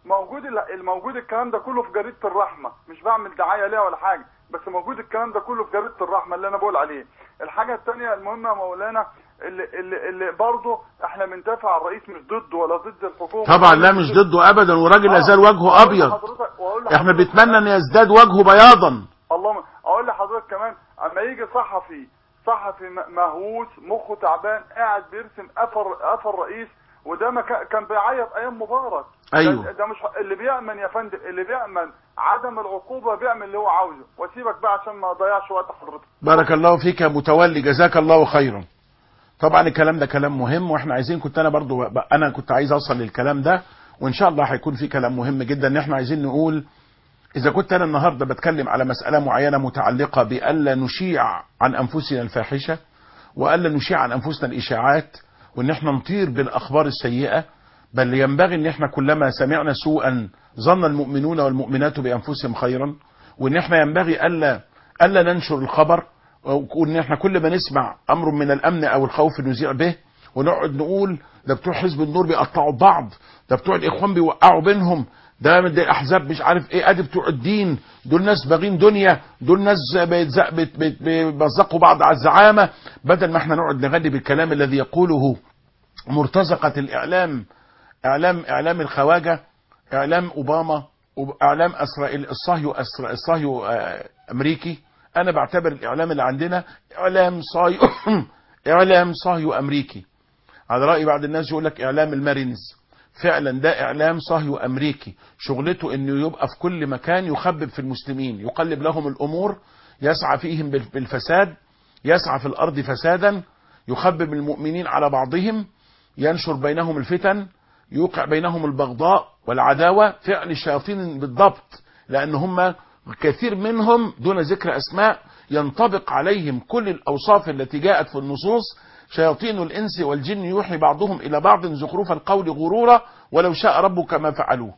موجود الموجود الكلام ده كله في جريدة الرحمة، مش بعمل دعاية ليها ولا حاجة، بس موجود الكلام ده كله في جريدة الرحمة اللي انا بقول عليه. الحاجة الثانية المهمة يا مولانا، اللي اللي, اللي برضه احنا بندافع عن الرئيس، مش ضده ولا ضد الحكومة طبعا، لا مش ضده ابدا، وراجل لا زال وجهه ابيض. احنا بنتمنى ان يزداد وجهه بياضا. اللهم اقول لحضرتك كمان، اما يجي صحفي صحفي مهووس مخه تعبان قاعد بيرسم اثر اثر رئيس، وده ما كان بيعيط ايام مبارك. ايوه ده, ده مش اللي بيأمن يا فندم، اللي بيأمن عدم العقوبة بيعمل اللي هو عاوزه. واسيبك بقى عشان ما اضيعش وقت حضرتك. بارك الله فيك يا متولي، جزاك الله خيرا. طبعا الكلام ده كلام مهم، واحنا عايزين، كنت انا برضو انا كنت عايز اوصل للكلام ده، وان شاء الله هيكون في كلام مهم جدا. ان احنا عايزين نقول، اذا كنت انا النهارده بتكلم على مسألة معينة متعلقة بألا نشيع عن انفسنا الفاحشة، وألا نشيع عن انفسنا الاشاعات، وان احنا نطير بالاخبار السيئة، بل ينبغي ان احنا كلما سمعنا سوءا ظن المؤمنون والمؤمنات بانفسهم خيرا، وان احنا ينبغي الا الا ننشر الخبر، وان احنا كل ما نسمع امر من الامن او الخوف نذيع به، ونقعد نقول ده بتوع حزب النور بيقطعوا بعض، ده بتوع الاخوان بيوقعوا بينهم، ده من الاحزاب مش عارف ايه، ادي بتوع الدين دول ناس باغين دنيا، دول ناس بيمزقوا بعض على الزعامه، بدل ما احنا نقعد نغني بالكلام الذي يقوله مرتزقه الاعلام، اعلام اعلام الخواجه، اعلام اوباما، اعلام اسرائيل الصهيو الصهيو امريكي. انا بعتبر الاعلام اللي عندنا اعلام صهيو اعلام صهيو امريكي، على راي بعض الناس يقول لك اعلام المارينز. فعلا ده اعلام صهيو امريكي، شغلته انه يبقى في كل مكان يخبب في المسلمين، يقلب لهم الامور، يسعى فيهم بالفساد، يسعى في الارض فسادا، يخبب المؤمنين على بعضهم، ينشر بينهم الفتن، يوقع بينهم البغضاء والعداوة. فعل الشياطين بالضبط، لأن هم كثير منهم دون ذكر أسماء ينطبق عليهم كل الأوصاف التي جاءت في النصوص. شياطين الإنس والجن يوحي بعضهم إلى بعض زخرف القول غرورا ولو شاء ربك ما فعلوه.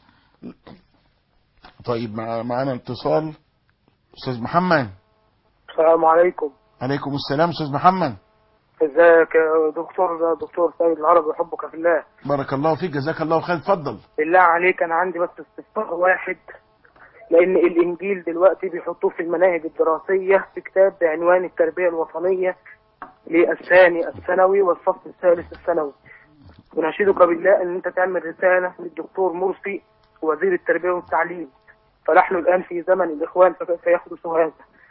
طيب معنا اتصال. أستاذ محمد. السلام عليكم. عليكم السلام أستاذ محمد. ازيك يا دكتور دكتور سيد العربي، يحبك في الله. بارك الله فيك، جزاك الله خير. اتفضل. بالله عليك انا عندي بس استفسار واحد، لان الانجيل دلوقتي بيحطوه في المناهج الدراسيه في كتاب بعنوان التربيه الوطنيه للثاني الثانوي والصف الثالث الثانوي، ونشهدك بالله ان انت تعمل رساله للدكتور مرسي وزير التربيه والتعليم، فنحن الان في زمن الاخوان فكيف يحدث هذا؟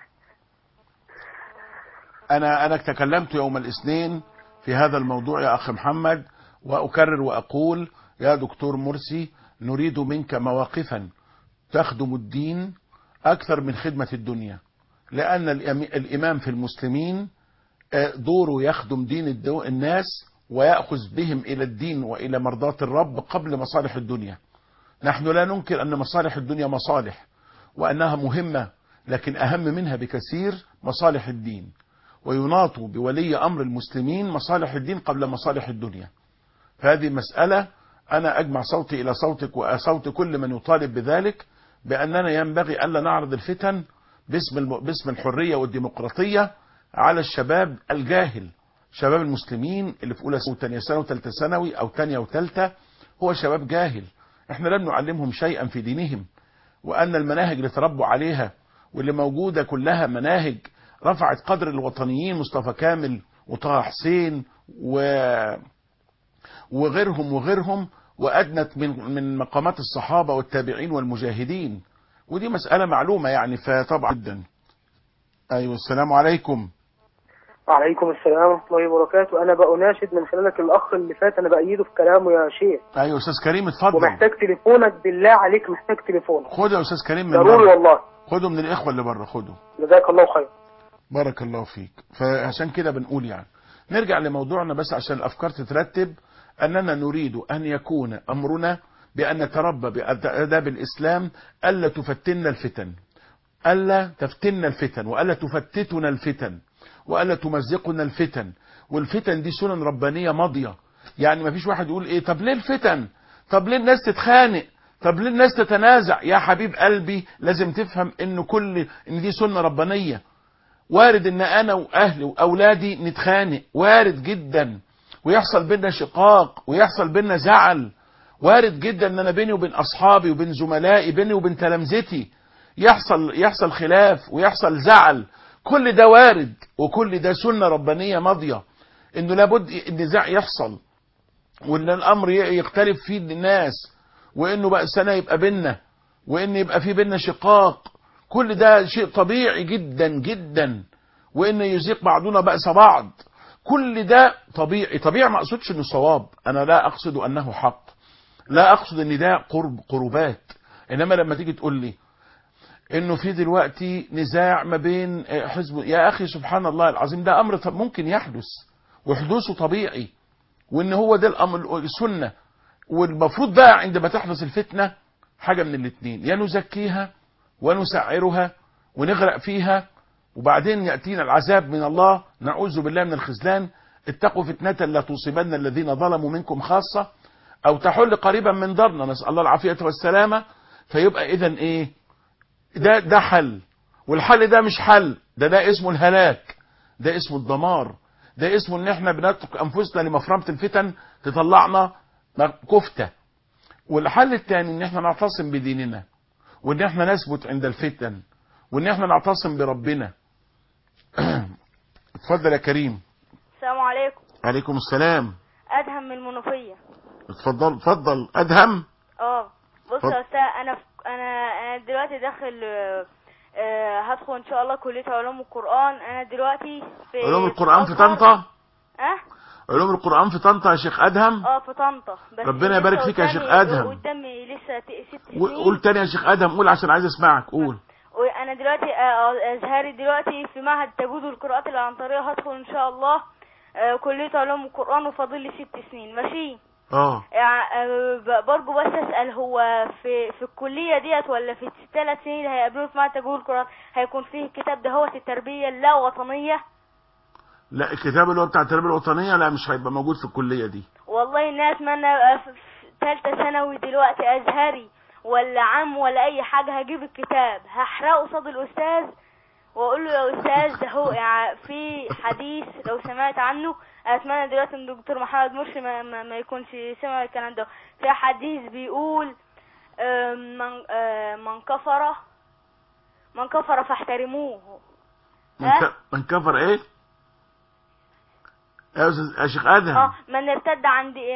أنا أنا تكلمت يوم الاثنين في هذا الموضوع يا أخي محمد، وأكرر وأقول يا دكتور مرسي، نريد منك مواقفا تخدم الدين أكثر من خدمة الدنيا، لأن الإمام في المسلمين دوره يخدم دين الناس ويأخذ بهم إلى الدين وإلى مرضاة الرب قبل مصالح الدنيا. نحن لا ننكر أن مصالح الدنيا مصالح وأنها مهمة، لكن أهم منها بكثير مصالح الدين، ويناط بولي أمر المسلمين مصالح الدين قبل مصالح الدنيا. فهذه مسألة أنا أجمع صوتي إلى صوتك وصوت كل من يطالب بذلك، بأننا ينبغي ألا نعرض الفتن باسم باسم الحرية والديمقراطية على الشباب الجاهل. شباب المسلمين اللي في أولى وثانية ثانوي وثالثة ثانوي أو ثانية وثالثة هو شباب جاهل، احنا لم نعلمهم شيئا في دينهم، وأن المناهج اللي تربوا عليها واللي موجودة كلها مناهج رفعت قدر الوطنيين، مصطفى كامل وطه حسين و... وغيرهم وغيرهم، وأدنت من من مقامات الصحابة والتابعين والمجاهدين، ودي مسألة معلومة يعني. فطبعا جدا. أيوة السلام عليكم. وعليكم السلام ورحمة الله وبركاته. أنا بأناشد من خلالك الأخ اللي فات، أنا بأيده في كلامه يا شيخ. أيوة أستاذ كريم اتفضل. ومحتاج تليفونك بالله عليك، محتاج تليفونك. خده يا أستاذ كريم من ضروري والله. خده من الإخوة اللي بره، خده. جزاك الله خير. بارك الله فيك. فعشان كده بنقول يعني نرجع لموضوعنا بس عشان الأفكار تترتب، أننا نريد أن يكون أمرنا بأن نتربى بآداب الإسلام، ألا تفتنا الفتن، ألا تفتنا الفتن، وألا تفتتنا الفتن، وألا تمزقنا الفتن. والفتن دي سنن ربانية ماضية، يعني ما فيش واحد يقول إيه طب ليه الفتن، طب ليه الناس تتخانق، طب ليه الناس تتنازع. يا حبيب قلبي لازم تفهم إن كل إن دي سنة ربانية. وارد إن أنا وأهلي وأولادي نتخانق، وارد جدا، ويحصل بينا شقاق ويحصل بينا زعل، وارد جدا ان انا بيني وبين اصحابي وبين زملائي، بيني وبين تلامذتي يحصل يحصل خلاف ويحصل زعل. كل ده وارد، وكل ده سنة ربانية ماضية، انه لابد النزاع يحصل، وان الامر يختلف فيه الناس، وانه بقى سنة يبقى بينا، وان يبقى في بينا شقاق. كل ده شيء طبيعي جدا جدا، وان يزيق بعضنا بأس بعض. كل ده طبيعي طبيعي. ما اقصدش انه صواب، انا لا اقصد انه حق، لا اقصد ان ده قرب قربات. انما لما تيجي تقول لي انه في دلوقتي نزاع ما بين حزب، يا اخي سبحان الله العظيم، ده امر ممكن يحدث وحدوثه طبيعي، وان هو ده الامر السنة. والمفروض بقى عندما تحدث الفتنة حاجة من الاثنين، يا نزكيها ونسعرها ونغرق فيها وبعدين يأتينا العذاب من الله، نعوذ بالله من الخذلان. اتقوا فتنة لا تصيبن الذين ظلموا منكم خاصة، او تحل قريبا من دارنا، نسأل الله العافية والسلامة. فيبقى اذا ايه ده ده حل، والحل ده مش حل، ده ده اسمه الهلاك، ده اسمه الدمار، ده اسمه ان احنا بنترك انفسنا لمفرمة الفتن تطلعنا كفتة. والحل الثاني ان احنا نعتصم بديننا، وان احنا نثبت عند الفتن، وان احنا نعتصم بربنا. اتفضل يا كريم. السلام عليكم. عليكم السلام. ادهم من المنوفيه. اتفضل اتفضل ادهم. اه بص يا استاذ، انا انا انا دلوقتي داخل آه هدخل ان شاء الله كليه علوم القران. انا دلوقتي في علوم القران في طنطا. اه علوم القران في طنطا يا شيخ ادهم. اه في طنطا. ربنا يبارك فيك يا شيخ ادهم. قدامي لسه ست سنين. قول تاني يا شيخ ادهم، قول عشان عايز اسمعك، قول. وانا دلوقتي ازهري دلوقتي في معهد تجويد القراءات العنطريه. هدخل ان شاء الله كليه علوم القران وفاضل لي ست سنين. ماشي. اه يعني برضه بس اسال، هو في في الكليه ديت ولا في الثلاث سنين اللي هيقابلوه في معهد تجويد القراءات هيكون فيه الكتاب ده هو التربيه اللا وطنيه؟ لا الكتاب اللي هو بتاع التربيه الوطنيه لا مش هيبقى موجود في الكليه دي. والله الناس ما انا في ثالثه ثانوي دلوقتي ازهري ولا عام ولا اي حاجه، هجيب الكتاب هحرقه قصاد الاستاذ واقول له يا استاذ ده هو يعني في حديث لو سمعت عنه. اتمنى دلوقتي ان الدكتور محمد مرسي ما, ما, ما يكونش سمع الكلام ده. في حديث بيقول من من كفر من كفر فاحترموه. من, من كفر ايه يا استاذ يا شيخ ادهم؟ اه من ارتد عن دي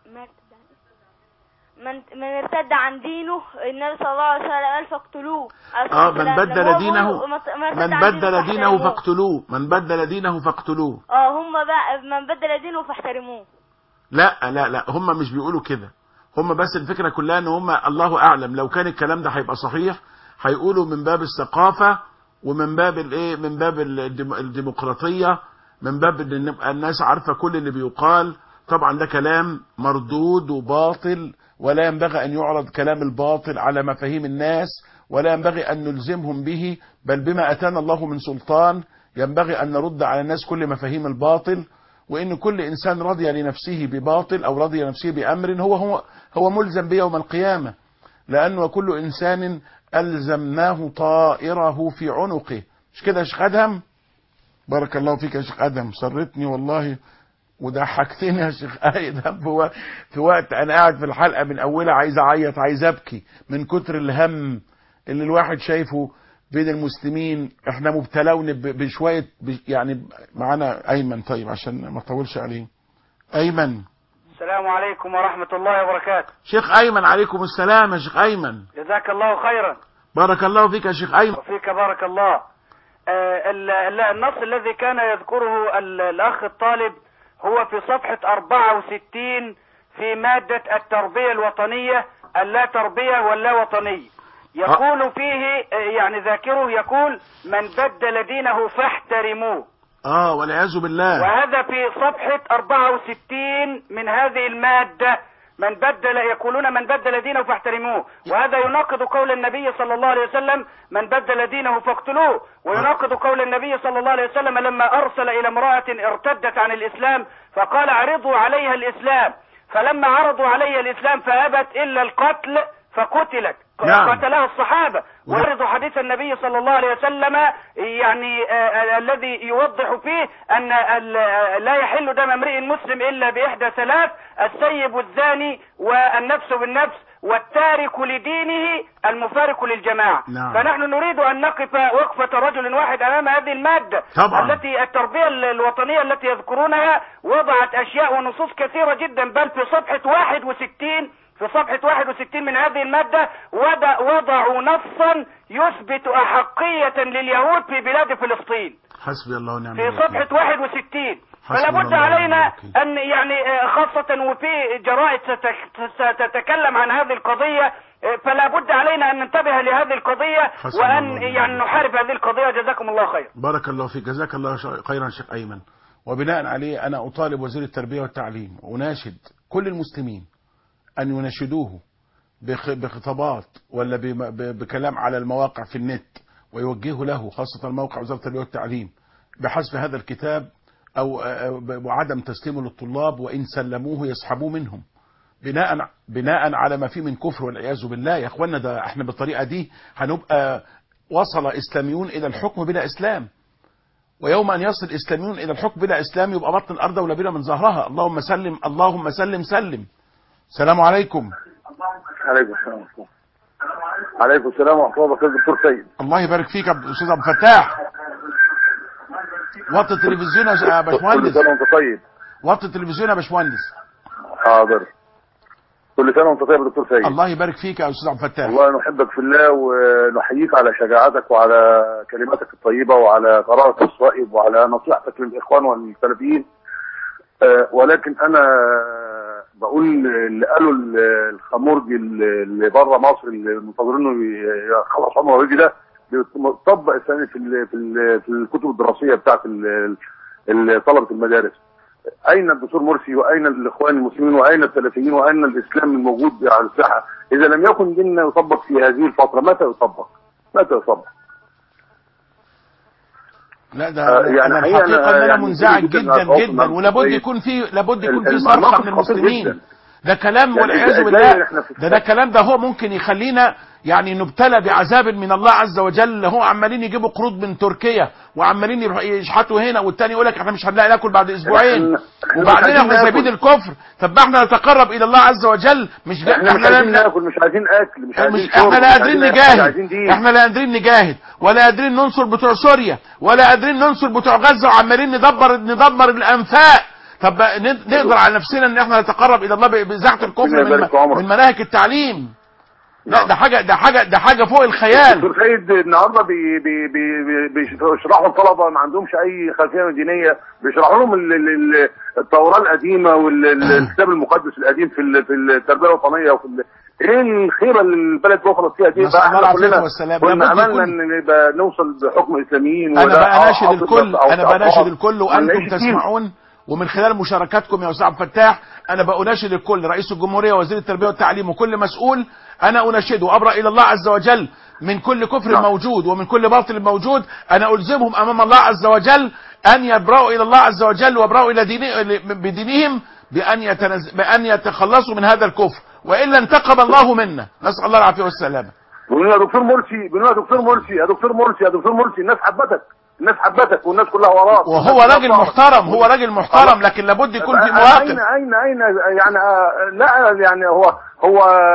من من ارتد عن دينه النبي صلى الله عليه وسلم قال فاقتلوه. اه من بدل دينه من بدل دينه فاقتلوه من بدل دينه فاقتلوه. اه هم بقى من بدل دينه فاحترموه. لا لا لا هم مش بيقولوا كده، هم بس الفكرة كلها ان هم الله اعلم لو كان الكلام ده هيبقى صحيح هيقولوا من باب الثقافة ومن باب الايه من باب الديمقراطية، من باب ان نبقى الناس عارفة كل اللي بيقال. طبعا ده كلام مردود وباطل، ولا ينبغي أن يعرض كلام الباطل على مفاهيم الناس، ولا ينبغي أن نلزمهم به، بل بما أتانا الله من سلطان ينبغي أن نرد على الناس كل مفاهيم الباطل. وإن كل إنسان رضي لنفسه بباطل أو رضي لنفسه بأمر هو هو هو ملزم به يوم القيامة، لأنه كل إنسان ألزمناه طائره في عنقه. مش كده يا شيخ أدهم؟ بارك الله فيك يا شيخ أدهم، سرتني والله وضحكتني يا شيخ ادهم. في, في وقت انا قاعد في الحلقه من اولها عايز اعيط عايز ابكي من كتر الهم اللي الواحد شايفه بين المسلمين. احنا مبتلون بشويه يعني. معانا ايمن طيب عشان ما اطولش عليه. ايمن. السلام عليكم ورحمه الله وبركاته. شيخ ايمن عليكم السلام يا شيخ ايمن. جزاك الله خيرا. بارك الله فيك يا شيخ ايمن. وفيك بارك الله. آه النص الذي كان يذكره الاخ الطالب هو في صفحة أربعة وستين في مادة التربية الوطنية اللا تربية واللا وطنية. يقول فيه يعني ذاكره يقول من بدل دينه فاحترموه. اه والعياذ بالله. وهذا في صفحة أربعة وستين من هذه المادة. من بدل يقولون من بدل دينه فاحترموه، وهذا يناقض قول النبي صلى الله عليه وسلم من بدل دينه فاقتلوه، ويناقض قول النبي صلى الله عليه وسلم لما أرسل إلى امرأة ارتدت عن الإسلام فقال عرضوا عليها الإسلام، فلما عرضوا عليها الإسلام فأبت إلا القتل فقتلت. نعم. قتلها الصحابة. ورد حديث النبي صلى الله عليه وسلم يعني آه الذي يوضح فيه أن لا يحل دم امرئ مسلم إلا بإحدى ثلاث: السيب الزاني والنفس بالنفس والتارك لدينه المفارق للجماعة. نعم. فنحن نريد أن نقف وقفة رجل واحد أمام هذه المادة طبعا. التي التربية الوطنية التي يذكرونها وضعت أشياء ونصوص كثيرة جدا، بل في صفحة واحد وستين في صفحة واحد وستين من هذه المادة وضعوا نصا يثبت أحقية لليهود في بلاد فلسطين. حسبي الله ونعم في الوكيل. صفحة واحد وستين. فلا بد علينا أن يعني خاصة وفي جرائد ستتكلم عن هذه القضية، فلا بد علينا أن ننتبه لهذه القضية وأن يعني نحارب هذه القضية. جزاكم الله خير. بارك الله فيك. جزاك الله خيرا شيخ أيمن. وبناء عليه أنا أطالب وزير التربية والتعليم وأناشد كل المسلمين أن يناشدوه بخطابات ولا بكلام على المواقع في النت ويوجهوا له، خاصة موقع وزارة التربية والتعليم، بحذف هذا الكتاب أو وعدم تسليمه للطلاب، وإن سلموه يسحبوه منهم بناء بناء على ما فيه من كفر والعياذ بالله. يا اخوانا ده احنا بالطريقة دي هنبقى وصل إسلاميون إلى الحكم بلا إسلام، ويوم أن يصل إسلاميون إلى الحكم بلا إسلام يبقى بطن الأرض ولا بنا من ظهرها. اللهم سلم اللهم سلم سلم. السلام عليكم. عليكم السلام. عليكم السلام ورحمة الله وبركاته. دكتور سيد. الله يبارك فيك يا أستاذ عبد الفتاح. وطي التلفزيون يا باشمهندس. كل سنة وأنت طيب. وطي التلفزيون يا باشمهندس. حاضر. كل سنة وأنت طيب يا دكتور سيد. الله يبارك فيك يا أستاذ عبد الفتاح. والله نحبك في الله ونحييك على شجاعتك وعلى كلماتك الطيبة وعلى قرارك الصائب وعلى نصيحتك للإخوان والسلفيين. أه ولكن أنا بقول اللي قالوا الخمورجي اللي بره مصر اللي منتظرينه يخلص عمره ويجي ده بيطبق السنة في ال في ال في الكتب الدراسية بتاعت طلبة المدارس. أين الدكتور مرسي وأين الإخوان المسلمين وأين السلفيين وأين الإسلام الموجود على الساحة؟ إذا لم يكن ديننا يطبق في هذه الفترة متى يطبق؟ متى يطبق؟ لا ده آه يعني انا الحقيقه ان انا منزعج جدا جدا, جدا ولابد يكون في لابد يكون في صرخه من المسلمين. ده كلام والعياذ بالله. ده ده كلام ده هو ممكن يخلينا يعني نبتلى بعذاب من الله عز وجل. هو عمالين يجيبوا قروض من تركيا وعمالين يشحتوا هنا، والتاني يقول لك احنا مش هنلاقي ناكل بعد اسبوعين، وبعدين احنا سايبين الكفر. طب ما احنا نتقرب الى الله عز وجل. مش احنا مش عايزين ناكل، مش عايزين اكل، مش عايزين مش احنا لا قادرين نجاهد احنا لا قادرين نجاهد ولا قادرين ننصر بتوع سوريا ولا قادرين ننصر بتوع غزه، وعمالين ندبر ندمر الانفاق. طب نقدر على نفسنا ان احنا نتقرب الى الله بإزاحة الكفر من, من مناهج التعليم؟ لا ده حاجه ده حاجه ده حاجه فوق الخيال. دكتور سيد النهارده بي بي بي بيشرحوا الطلبه ما عندهمش اي خلفيه دينيه، بيشرحوا لهم التوراه القديمه والكتاب المقدس القديم في في التربيه الوطنيه وفي ايه الخيره اللي البلد وصلت فيها دي. احنا كلنا كنا املنا ان نبقى نوصل بحكم اسلاميين. انا بقى ناشد الكل انا بقى ناشد الكل وانتم تسمعون، ومن خلال مشاركاتكم يا استاذ عبد الفتاح انا بأناشد الكل، رئيس الجمهوريه ووزير التربيه والتعليم وكل مسؤول، انا اناشده وابرأ الى الله عز وجل من كل كفر نعم. موجود ومن كل باطل موجود. انا الزمهم امام الله عز وجل ان يبرأوا الى الله عز وجل ويبرأوا الى دين بدينهم بان يتنز... بان يتخلصوا من هذا الكفر، والا انتقم الله منا. نسال الله العافيه والسلامه. بيقولوا يا دكتور مرسي بيقولوا يا دكتور مرسي يا دكتور مرسي يا دكتور مرسي الناس حبتك الناس حبتك والناس كلها وراك. وهو راجل محترم هو راجل محترم لكن لابد يكون في مواقف. اين اين اين يعني لا يعني هو هو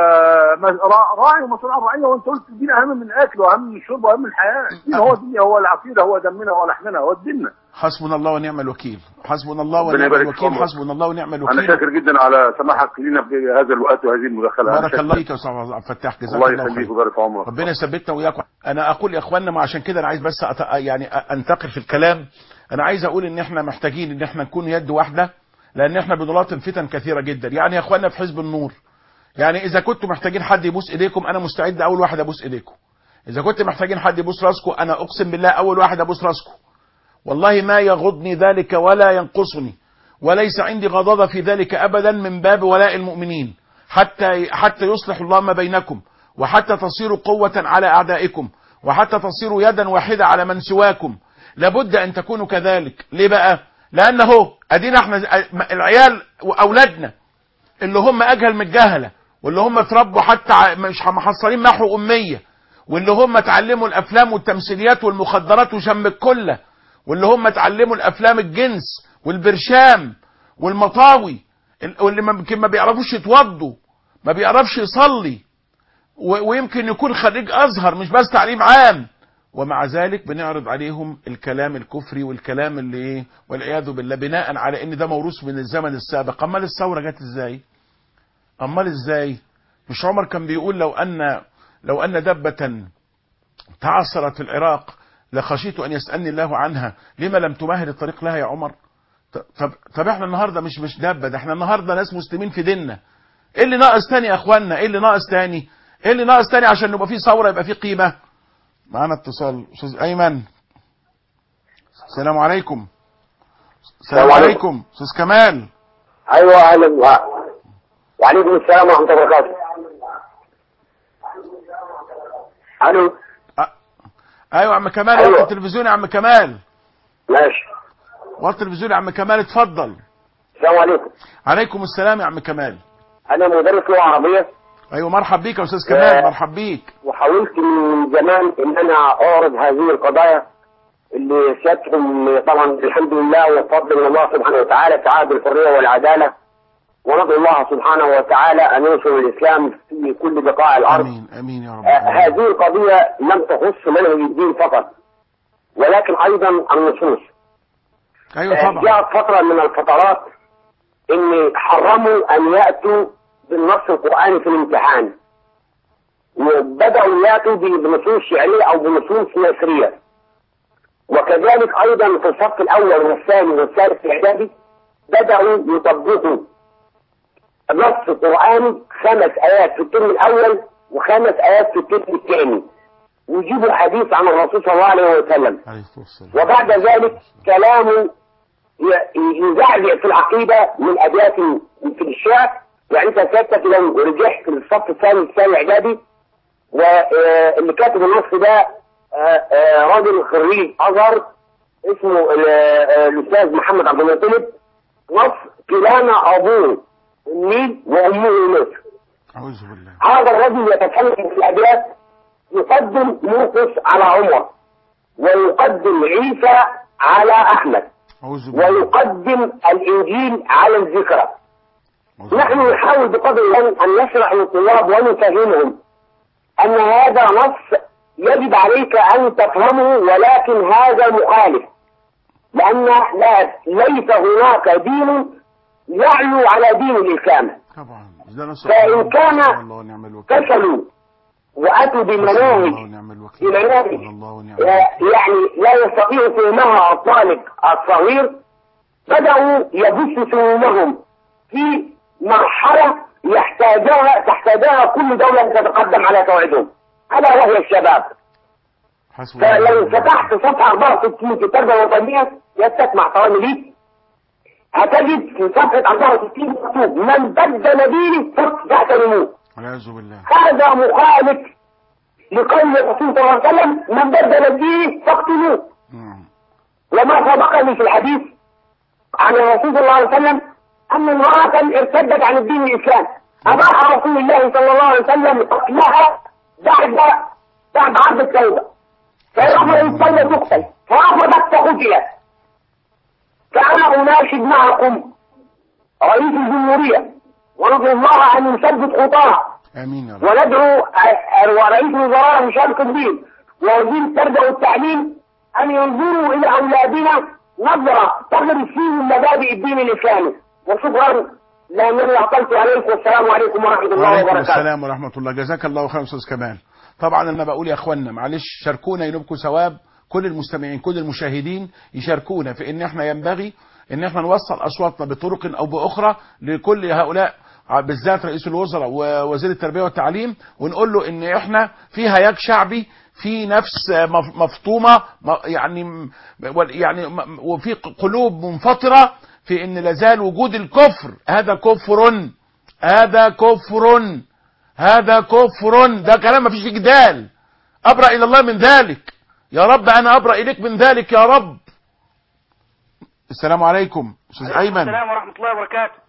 راعي ومسؤول عن الرعيه، وانت قلت الدين اهم من الاكل واهم من الشرب واهم من الحياه. الدين هو الدنيا هو العقيده هو دمنا هو لحمنا هو ديننا. حسبنا الله ونعم الوكيل. حسبنا الله ونعم الوكيل. حسبنا الله ونعم الوكيل. انا شاكر جدا على سماحك لينا في هذا الوقت وهذه المداخله. بارك الله فيك يا استاذ عبد الفتاح. جزاك الله خير. الله يخليك ويبارك في عمرك. ربنا يثبتنا وياكم. انا اقول يا اخواننا ما عشان كده انا عايز بس أت... يعني انتقل في الكلام. انا عايز اقول ان احنا محتاجين ان احنا نكون يد واحده، لان احنا بنلاطم فتن كثيره جدا. يعني يا اخواننا في حزب النور، يعني اذا كنتم محتاجين حد يبوس ايديكم انا مستعد اول واحد ابوس ايديكم. اذا كنتم محتاجين حد يبوس راسكم انا اقسم بالله اول واحد ابوس راسكم. والله ما يغضني ذلك ولا ينقصني، وليس عندي غضاضة في ذلك ابدا من باب ولاء المؤمنين، حتى حتى يصلح الله ما بينكم، وحتى تصيروا قوة على اعدائكم، وحتى تصيروا يدا واحدة على من سواكم. لابد ان تكونوا كذلك. ليه بقى؟ لانه ادينا احنا العيال واولادنا اللي هم اجهل من الجهله واللي هم اتربوا حتى مش محصلين محو أمية، واللي هم اتعلموا الأفلام والتمثيليات والمخدرات وشم الكلة، واللي هم اتعلموا الأفلام الجنس والبرشام والمطاوي، واللي ممكن ما بيعرفوش يتوضوا، ما بيعرفش يصلي، ويمكن يكون خريج أزهر مش بس تعليم عام، ومع ذلك بنعرض عليهم الكلام الكفري والكلام اللي ايه والعياذ بالله بناء على ان ده موروث من الزمن السابق. امال الثوره جت ازاي؟ امال ازاي؟ مش عمر كان بيقول لو ان لو ان دبه تعثرت في العراق لخشيت ان يسالني الله عنها لما لم تمهد الطريق لها يا عمر؟ طب طب احنا النهارده مش مش دبه، ده احنا النهارده ناس مسلمين في ديننا. ايه اللي ناقص تاني يا اخوانا؟ ايه اللي ناقص تاني؟ ايه اللي ناقص تاني عشان نبقى في ثوره يبقى في قيمه؟ معانا اتصال. استاذ ايمن، السلام عليكم. السلام عليكم. استاذ كمال. ايوه اهلا. وعليكم السلام ورحمه الله وبركاته. الو. أ... ايوه يا عم كمال. أيوة. وقت التلفزيون يا عم كمال. ماشي. وقت التلفزيون يا عم كمال، اتفضل. السلام عليكم. عليكم السلام يا عم كمال. انا مدرس لغه عربيه. ايوه مرحب بيك يا استاذ كمال. و... مرحب بيك. وحاولت من زمان ان انا اعرض هذه القضايا اللي سيادتكم طبعا الحمد لله وفضل من الله سبحانه وتعالى تعالى بالحريه والعداله، وندعو الله سبحانه وتعالى ان ينصر الاسلام في كل بقاع الارض. امين امين يا رب. آه هذه القضيه لم تخص منهج الدين فقط ولكن ايضا النصوص. ايوه طبعا. آه جاءت فتره من الفترات ان حرموا ان ياتوا بالنص القراني في الامتحان، وبداوا ياتوا بنصوص شعريه او بنصوص نثريه، وكذلك ايضا في الصف الاول والثاني والثالث الاعدادي بداوا يطبقوا نص قراني خمس ايات في الترم الاول وخمس ايات في الترم الثاني، ويجيبوا حديث عن الرسول صلى الله عليه وسلم، وبعد ذلك كلامه يزعزع في العقيده من ابيات في الشعر. يعني انت سيادتك لو رجعت في الصف الثاني الثاني الاعدادي واللي كاتب النص ده راجل خريج ازهر اسمه الاستاذ محمد عبد المطلب، نص كلانا ابوه النيل وامه مصر. اعوذ بالله. هذا الرجل يتكلم في الابيات يقدم مرقس على عمر، ويقدم عيسى على احمد، ويقدم الانجيل على الذكرى. نحن نحاول بقدر الامكان ان نشرح للطلاب ونفهمهم ان هذا نص يجب عليك ان تفهمه، ولكن هذا مخالف، لان لا ليس هناك دين يعلو على دين الاسلام. طبعا. فان كان فشلوا واتوا بمناهج بمناهج يعني لا يستطيع فهمها الطالب الصغير، بداوا يبثوا فهمهم في مرحله يحتاجها تحتاجها كل دوله تتقدم على توعدهم، الا وهي الشباب. فلو فتحت صفحه أربعة وستين في التربيه الوطنيه يستك مع احترامي ليك هتجد في صفحه أربعة وستين مكتوب من بدل ديني فاحترموه. والعياذ بالله. هذا مخالف لقول الرسول صلى الله عليه وسلم من بدل ديني فاقتلوه. وما سبقني في الحديث عن الرسول صلى الله عليه وسلم ان امراه ارتدت عن الدين الاسلام اباح رسول الله صلى الله عليه وسلم قتلها بعد بعد عرض التوبه، فرفضت التوبه تقتل، فرفضت فقتلت. فانا اناشد معكم رئيس الجمهوريه وندعو الله ان يثبت خطاها. امين يا رب. وندعو رئيس الوزراء هشام قنديل ووزير التربيه والتعليم ان ينظروا الى اولادنا نظره تغرس فيهم مبادئ الدين الاسلامي. وشكرا لانني اعطلت عليكم، والسلام عليكم ورحمه الله وبركاته. وعليكم السلام ورحمه الله. جزاك الله خير استاذ كمال. طبعا انا بقول يا اخوانا معلش شاركونا ينوبكم ثواب، كل المستمعين كل المشاهدين يشاركونا في ان احنا ينبغي ان احنا نوصل اصواتنا بطرق او باخرى لكل هؤلاء بالذات رئيس الوزراء ووزير التربيه والتعليم، ونقول له ان احنا في هياج شعبي، في نفس مفطومه يعني يعني وفي قلوب منفطره في ان لازال وجود الكفر. هذا كفر، هذا كفر، هذا كفر. ده كلام ما فيش فيه جدال. ابرأ الى الله من ذلك يا رب، انا ابرأ اليك من ذلك يا رب. السلام عليكم استاذ ايمن. السلام ورحمه الله وبركاته.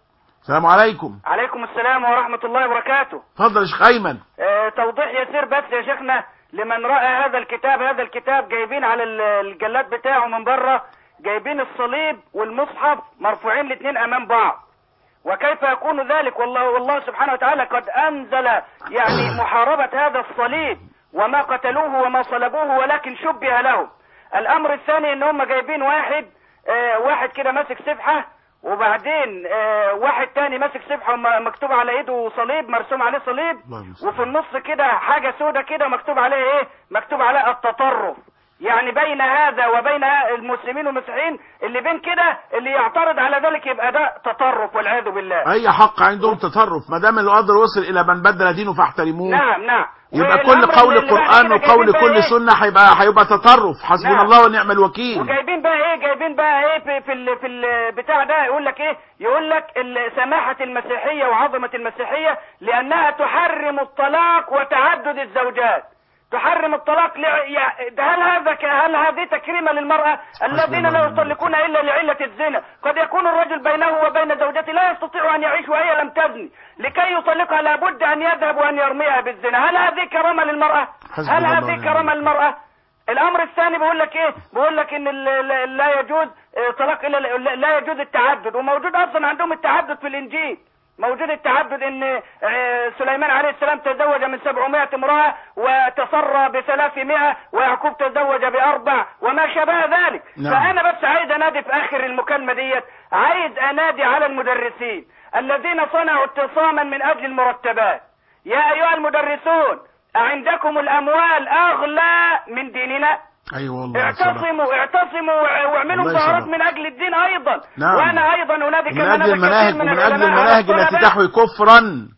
السلام عليكم. عليكم السلام ورحمة الله وبركاته. اتفضل يا شيخ أيمن. اه توضيح يسير بس يا شيخنا لمن رأى هذا الكتاب. هذا الكتاب جايبين على الجلاد بتاعه من بره، جايبين الصليب والمصحف مرفوعين الاثنين أمام بعض. وكيف يكون ذلك؟ والله والله سبحانه وتعالى قد أنزل يعني محاربة هذا الصليب، وما قتلوه وما صلبوه ولكن شبه لهم. الأمر الثاني إن هم جايبين واحد اه واحد كده ماسك سبحة، وبعدين اه واحد تاني ماسك سبحة ومكتوب على ايده صليب، مرسوم عليه صليب، وفي النص كده حاجة سودة كده مكتوب عليه ايه؟ مكتوب عليه التطرف. يعني بين هذا وبين المسلمين والمسيحيين اللي بين كده اللي يعترض على ذلك يبقى ده تطرف والعياذ بالله. اي حق عندهم تطرف، ما دام القدر وصل الى من بدل دينه فاحترموه. نعم نعم. يبقى كل قول قرآن وقول كل إيه؟ سنة هيبقى هيبقى تطرف. حسبنا نعم. الله ونعم الوكيل. وجايبين بقى ايه؟ جايبين بقى ايه في في ال في البتاع ده؟ يقول لك ايه؟ يقول لك سماحة المسيحية وعظمة المسيحية لأنها تحرم الطلاق وتعدد الزوجات. تحرم الطلاق ل... هل هذا ك... هل هذه تكريمة للمرأة؟ الذين لا يطلقون إلا لعلة الزنا. قد يكون الرجل بينه وبين زوجته لا يستطيع أن يعيش وهي لم تزني، لكي يطلقها لابد أن يذهب وأن يرميها بالزنا. هل هذه كرامة للمرأة؟ هل هذه كرامة للمرأة؟ الأمر الثاني بيقول لك إيه؟ بيقول لك إن لا يجوز طلاق إلا لا يجوز التعدد، وموجود أصلا عندهم التعدد في الإنجيل. موجود التعدد ان سليمان عليه السلام تزوج من سبعمائة امرأة وتصرى بثلاثمائة، ويعقوب تزوج بأربع وما شابه ذلك. نعم. فأنا بس عايز أنادي في آخر المكالمة ديت، عايز أنادي على المدرسين الذين صنعوا اتصاما من أجل المرتبات. يا أيها المدرسون، أعندكم الأموال أغلى من ديننا؟ ايوه والله. اعتصموا اعتصموا واعملوا مظاهرات من اجل الدين ايضا. نعم. وانا ايضا انادي كما من اجل المناهج ومن اجل المناهج التي تحوي كفرا.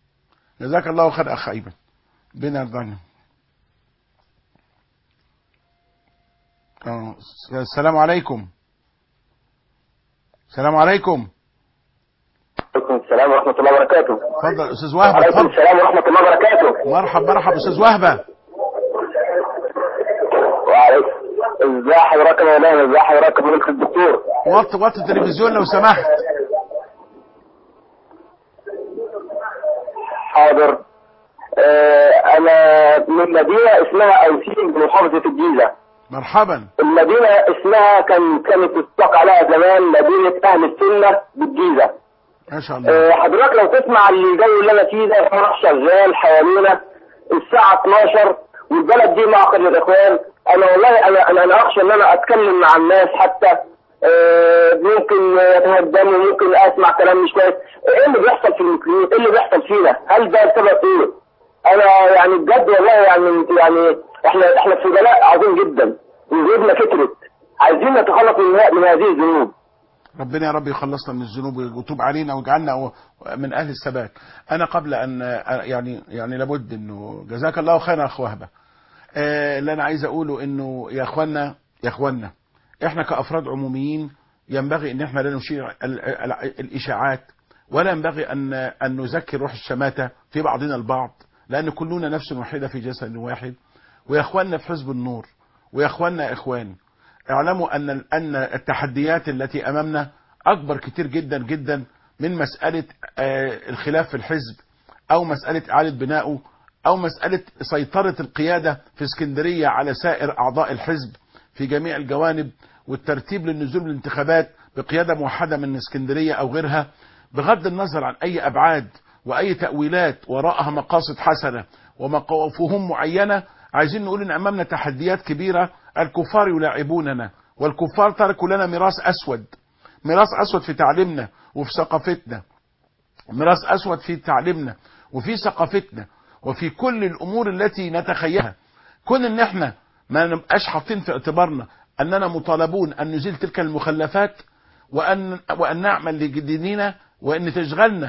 جزاك الله خير اخ ايمن. بنا يرضانا. السلام عليكم. السلام عليكم. وعليكم السلام ورحمة الله وبركاته. اتفضل استاذ وهبة. وعليكم السلام ورحمة الله وبركاته. مرحبا مرحبا استاذ وهبة. ازي حضرتك يا مولانا؟ ازي حضرتك يا ملك الدكتور؟ وطي وطي التلفزيون لو سمحت. حاضر. اه انا من مدينة اسمها اوسين بمحافظة الجيزة. مرحبا. المدينة اسمها كان كانت تطلق عليها زمان مدينة اهل السنة بالجيزة. ما شاء الله. اه حضرتك لو تسمع الجو اللي انا فيه ده، فرح شغال حوالينا الساعة اتناشر والبلد دي معقد الاخوان. انا والله انا انا, أنا اخشى ان انا اتكلم مع الناس حتى آه ممكن يتهدموا، ممكن اسمع كلام مش كويس. ايه اللي بيحصل في المسلمين؟ ايه اللي بيحصل فينا؟ هل ده بسبب ايه؟ انا يعني بجد والله يعني يعني احنا احنا في بلاء عظيم جدا وذنوبنا كترت، عايزين نتخلص من من هذه الذنوب. ربنا يا رب يخلصنا من الذنوب ويتوب علينا ويجعلنا من اهل الثبات. انا قبل ان يعني يعني لابد انه جزاك الله خيرا يا اخ وهبه. آه اللي انا عايز اقوله انه يا اخوانا يا اخوانا احنا كافراد عموميين ينبغي ان احنا لا نشيع الاشاعات، ولا ينبغي ان ان نذكر روح الشماتة في بعضنا البعض، لان كلنا نفس واحدة في جسد واحد. ويا اخوانا في حزب النور، ويا اخوانا اخوان، اعلموا ان ان التحديات التي امامنا اكبر كتير جدا جدا من مسألة آه الخلاف في الحزب، او مسألة اعادة بنائه، او مسألة سيطرة القيادة في اسكندرية على سائر اعضاء الحزب في جميع الجوانب، والترتيب للنزول بالانتخابات بقيادة موحدة من اسكندرية او غيرها، بغض النظر عن اي ابعاد واي تأويلات وراءها مقاصد حسنة وفهوم معينة. عايزين نقول ان امامنا تحديات كبيرة. الكفار يلاعبوننا، والكفار تركوا لنا ميراث اسود، ميراث اسود في تعليمنا وفي ثقافتنا، ميراث اسود في تعليمنا وفي ثقافتنا وفي كل الامور التي نتخيلها. كون ان احنا ما نبقاش حاطين في اعتبارنا اننا مطالبون ان نزيل تلك المخلفات، وان وان نعمل لديننا، وان تشغلنا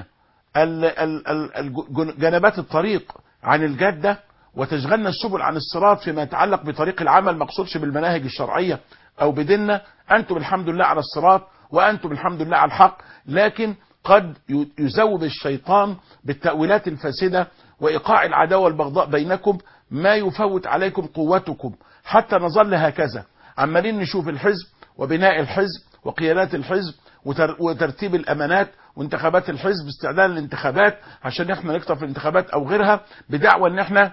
جنبات الطريق عن الجاده، وتشغلنا السبل عن الصراط فيما يتعلق بطريق العمل. ما اقصدش بالمناهج الشرعيه او بديننا، انتم الحمد لله على الصراط وانتم الحمد لله على الحق، لكن قد يزوب الشيطان بالتأويلات الفاسدة وإيقاع العداوة والبغضاء بينكم ما يفوت عليكم قوتكم، حتى نظل هكذا عمالين نشوف الحزب وبناء الحزب وقيادات الحزب وترتيب الأمانات وانتخابات الحزب استعداد للانتخابات عشان احنا نكتب في الانتخابات او غيرها بدعوى ان احنا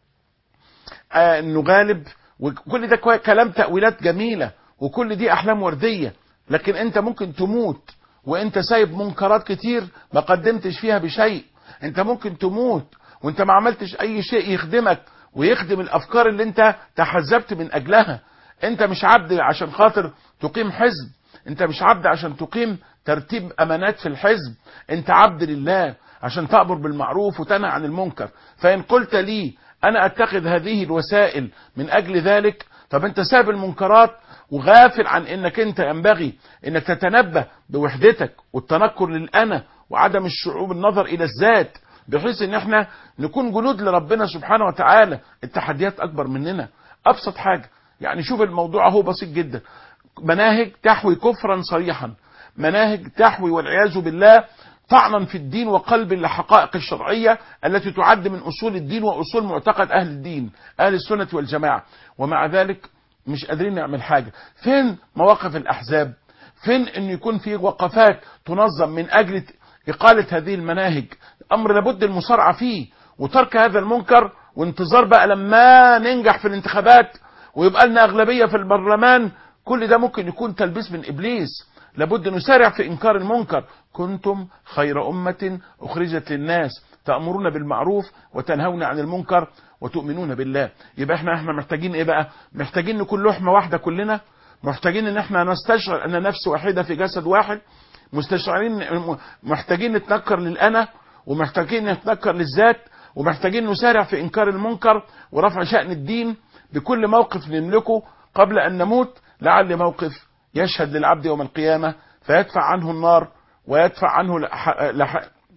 آه نغالب، وكل ده كلام تأويلات جميلة، وكل دي احلام وردية. لكن انت ممكن تموت وانت سايب منكرات كتير ما قدمتش فيها بشيء. انت ممكن تموت وانت ما عملتش اي شيء يخدمك ويخدم الافكار اللي انت تحزبت من اجلها. انت مش عبد عشان خاطر تقيم حزب، انت مش عبد عشان تقيم ترتيب امانات في الحزب، انت عبد لله عشان تأمر بالمعروف وتنهى عن المنكر. فان قلت لي انا اتخذ هذه الوسائل من اجل ذلك، طب انت ساب المنكرات وغافل عن انك انت ينبغي انك تتنبه بوحدتك والتنكر للأنا وعدم الشعور بالنظر الى الذات، بحيث ان احنا نكون جنود لربنا سبحانه وتعالى. التحديات اكبر مننا. ابسط حاجة يعني شوف الموضوع اهو بسيط جدا، مناهج تحوي كفرا صريحا، مناهج تحوي والعياذ بالله طعنا في الدين وقلب الحقائق الشرعية التي تعد من اصول الدين واصول معتقد اهل الدين اهل السنة والجماعة، ومع ذلك مش قادرين نعمل حاجة. فين مواقف الاحزاب؟ فين ان يكون في وقفات تنظم من اجل اقالة هذه المناهج؟ امر لابد المسارعة فيه وترك هذا المنكر، وانتظار بقى لما ننجح في الانتخابات ويبقى لنا اغلبية في البرلمان. كل ده ممكن يكون تلبيس من ابليس. لابد نسارع في انكار المنكر. كنتم خير امة اخرجت للناس تأمرون بالمعروف وتنهون عن المنكر وتؤمنون بالله. يبقى احنا احنا محتاجين ايه بقى؟ محتاجين نكون لحمة واحدة كلنا، محتاجين ان احنا نستشعر ان نفس واحدة في جسد واحد، مستشعرين محتاجين نتنكر للأنا، ومحتاجين نتنكر للذات، ومحتاجين نسارع في انكار المنكر ورفع شأن الدين بكل موقف نملكه قبل ان نموت، لعل موقف يشهد للعبد يوم القيامة فيدفع عنه النار ويدفع عنه لح... لح...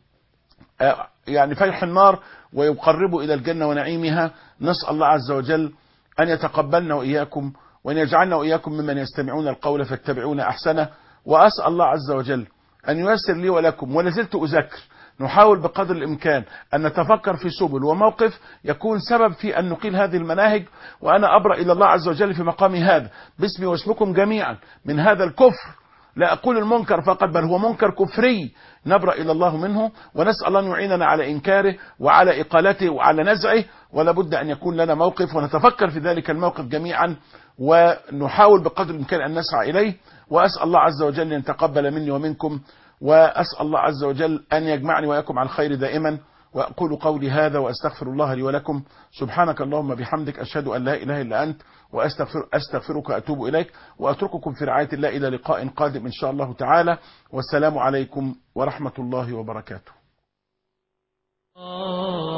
يعني فيح النار ويقربه إلى الجنة ونعيمها. نسأل الله عز وجل أن يتقبلنا وإياكم وأن يجعلنا وإياكم ممن يستمعون القول فاتبعون أحسنه. وأسأل الله عز وجل أن ييسر لي ولكم، ولا زلت أذكر نحاول بقدر الإمكان أن نتفكر في سبل وموقف يكون سبب في أن نقيل هذه المناهج. وأنا أبرأ إلى الله عز وجل في مقامي هذا باسمي واسمكم جميعا من هذا الكفر. لا أقول المنكر فقط بل هو منكر كفري نبرأ إلى الله منه، ونسأل الله أن يعيننا على إنكاره وعلى إقالته وعلى نزعه. ولا بد أن يكون لنا موقف ونتفكر في ذلك الموقف جميعا ونحاول بقدر الإمكان أن نسعى إليه. وأسأل الله عز وجل أن يتقبل مني ومنكم، وأسأل الله عز وجل أن يجمعني وإياكم على الخير دائما. وأقول قولي هذا وأستغفر الله لي ولكم. سبحانك اللهم بحمدك أشهد أن لا إله إلا أنت وأستغفر أستغفرك وأتوب إليك، وأترككم في رعاية الله إلى لقاء قادم إن شاء الله تعالى. والسلام عليكم ورحمة الله وبركاته.